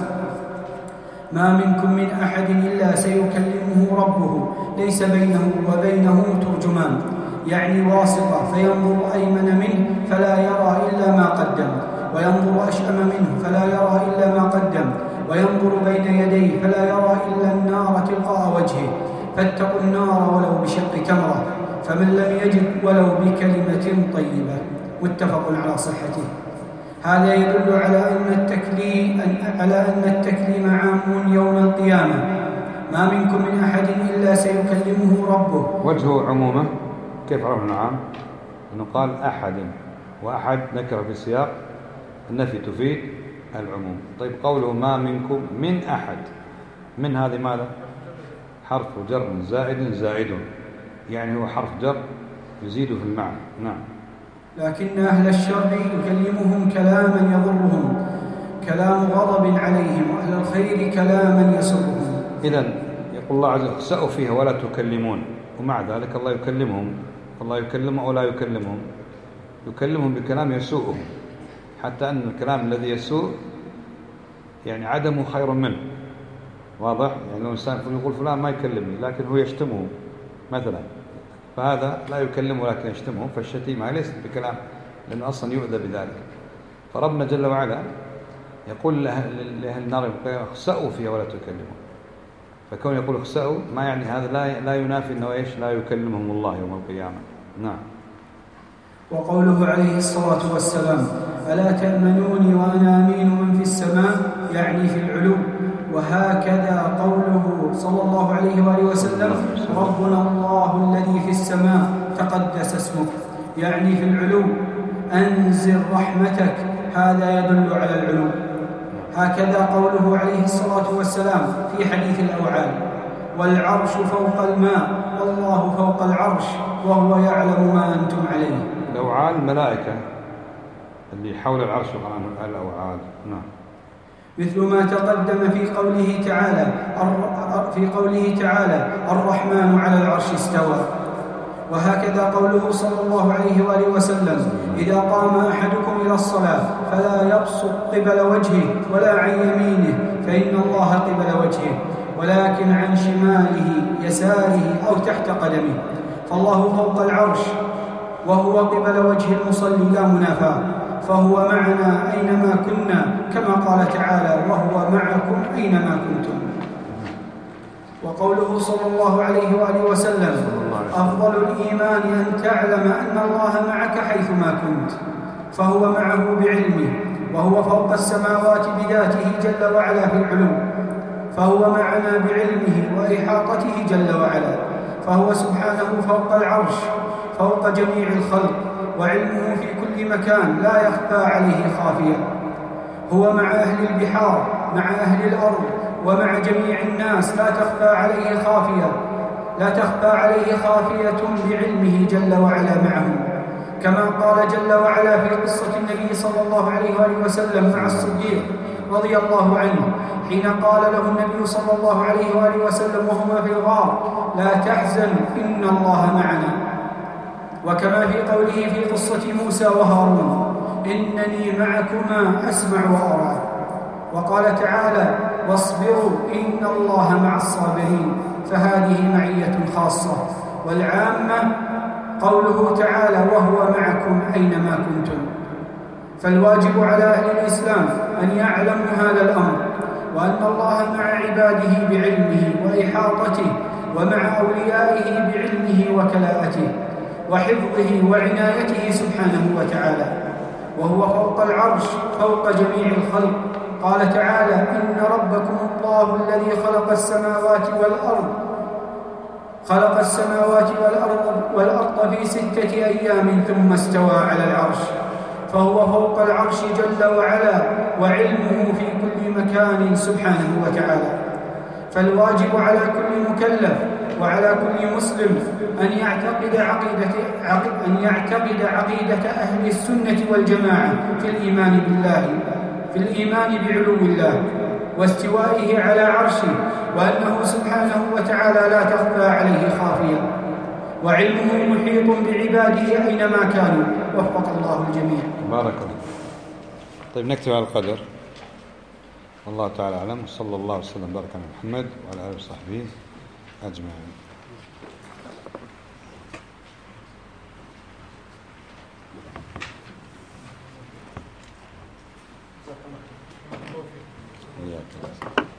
ما منكم من أحد إلا سيكلمه ربه ليس بينه وبينه ترجمان، يعني واسطة، فينظر أيمن منه فلا يرى إلا ما قدم، وينظر أشأم منه فلا يرى إلا ما قدم، وينظر بين يديه فلا يرى إلا النار تلقاء وجهه، فاتقوا النار ولو بشق تمرة، فمن لم يجد ولو بكلمة طيبة. متفق على صحته. هذا يدل على أن التكليم على أن التكليم عام يوم القيامة. ما منكم من أحد إلا سيكلمه ربه. وجه عمومه كيف عرفنا عام؟ أنه قال أحد، وأحد نكر في سياق النفي تفيد العموم. طيب قوله ما منكم من أحد، من هذه ماذا؟ حرف جر زائد زائد، يعني هو حرف جر يزيد في المعنى. نعم. لكن أهل الشر يكلمهم كلاما يضرهم، كلام غضب عليهم، وأهل الخير كلاما يسرهم. إذن يقول الله عز وجل اخسأوا فيها ولا تكلمون، ومع ذلك الله يكلمهم. الله يكلمهم أو لا يكلمهم؟ يكلمهم بكلام يسوءهم، حتى أن الكلام الذي يسوء يعني عدمه خير منه. واضح؟ يعني لو إنسان يقول فلان ما يكلمني لكن هو يشتمه مثلا، فهذا لا يكلمه لكن يشتمه، فالشتيمة ليست بكلام لأنه أصلا يؤذى بذلك. فربنا جل وعلا يقول لأهل النار اخسأوا فيها ولا تكلمون، فكون يقول اخسأوا ما يعني هذا لا لا ينافي أنه إيش لا يكلمهم الله يوم القيامة. نعم. وقوله عليه الصلاة والسلام: ألا تأمنوني وأنا أمين من في السماء، يعني في العلو. وهكذا قوله صلى الله عليه وآله وسلم: ربنا الله الذي في السماء تقدس اسمك، يعني في العلو. أنزل رحمتك، هذا يدل على العلو. هكذا قوله عليه الصلاة والسلام في حديث الأوعال: والعرش فوق الماء والله فوق العرش وهو يعلم ما أنتم عليه. الأوعال الملائكة اللي حول العرش وقال الأوعال. نعم. مثل ما تقدم في قوله تعالى في قوله تعالى: الرحمن على العرش استوى. وهكذا قوله صلى الله عليه وآله وسلم: إذا قام أحدكم إلى الصلاة فلا يبصق قبل وجهه ولا عن يمينه فإن الله قبل وجهه، ولكن عن شماله يساره أو تحت قدمه. فالله فوق العرش وهو قبل وجه المصلي لا منافاة، فهو معنا أينما كنا، كما قال تعالى: وهو معكم أينما كنتم. وقوله صلى الله عليه وآله وسلم: أفضل الإيمان أن تعلم أن الله معك حيثما كنت، فهو معه بعلمه، وهو فوق السماوات بذاته جل وعلا في العلو، فهو معنا بعلمه وإحاطته جل وعلا، فهو سبحانه فوق العرش فوق جميع الخلق، وعلمه في كل مكان لا يخفى عليه خافية. هو مع أهل البحار، مع أهل الأرض، ومع جميع الناس لا تخفى عليه خافية لا تخفى عليه خافية بعلمه جل وعلا معهم، كما قال جل وعلا في قصة النبي صلى الله عليه وآله وسلم مع الصديق رضي الله عنه، حين قال له النبي صلى الله عليه وآله وسلم وهما في الغار: لا تحزن إن الله معنا. وكما في قوله في قصة موسى وهارون: إنني معكما أسمع وأرى. وقال تعالى: واصبروا إن الله مع الصابرين، فهذه معية خاصة. والعامة قوله تعالى: وهو معكم أينما كنتم. فالواجب على أهل الإسلام أن يعلموا هذا الأمر، وأن الله مع عباده بعلمه وإحاطته، ومع أوليائه بعلمه وكلاءته وحفظه وعنايته سبحانه وتعالى، وهو فوق العرش فوق جميع الخلق. قال تعالى: إن ربكم الله الذي خلق السماوات والأرض خلق السماوات والأرض والأرض في ستة أيام ثم استوى على العرش، فهو فوق العرش جل وعلا، وعلمه في كل مكان سبحانه وتعالى. فالواجب على كل مكلف وعلى كل مسلم أن يعتقد عقيدة أن يعتقد عقيدة أهل السنة والجماعة في الإيمان بالله في الإيمان بعلو الله واستوائه على عرشه، وأنه سبحانه وتعالى لا تخفى عليه خافية، وعلمه محيط بعباده أينما كانوا. وفق الله الجميع. بارك الله. طيب نكتب على القدر. والله تعالى أعلم، صلى الله وسلم بارك على محمد وعلى آله وصحبه أجمعين. إياك.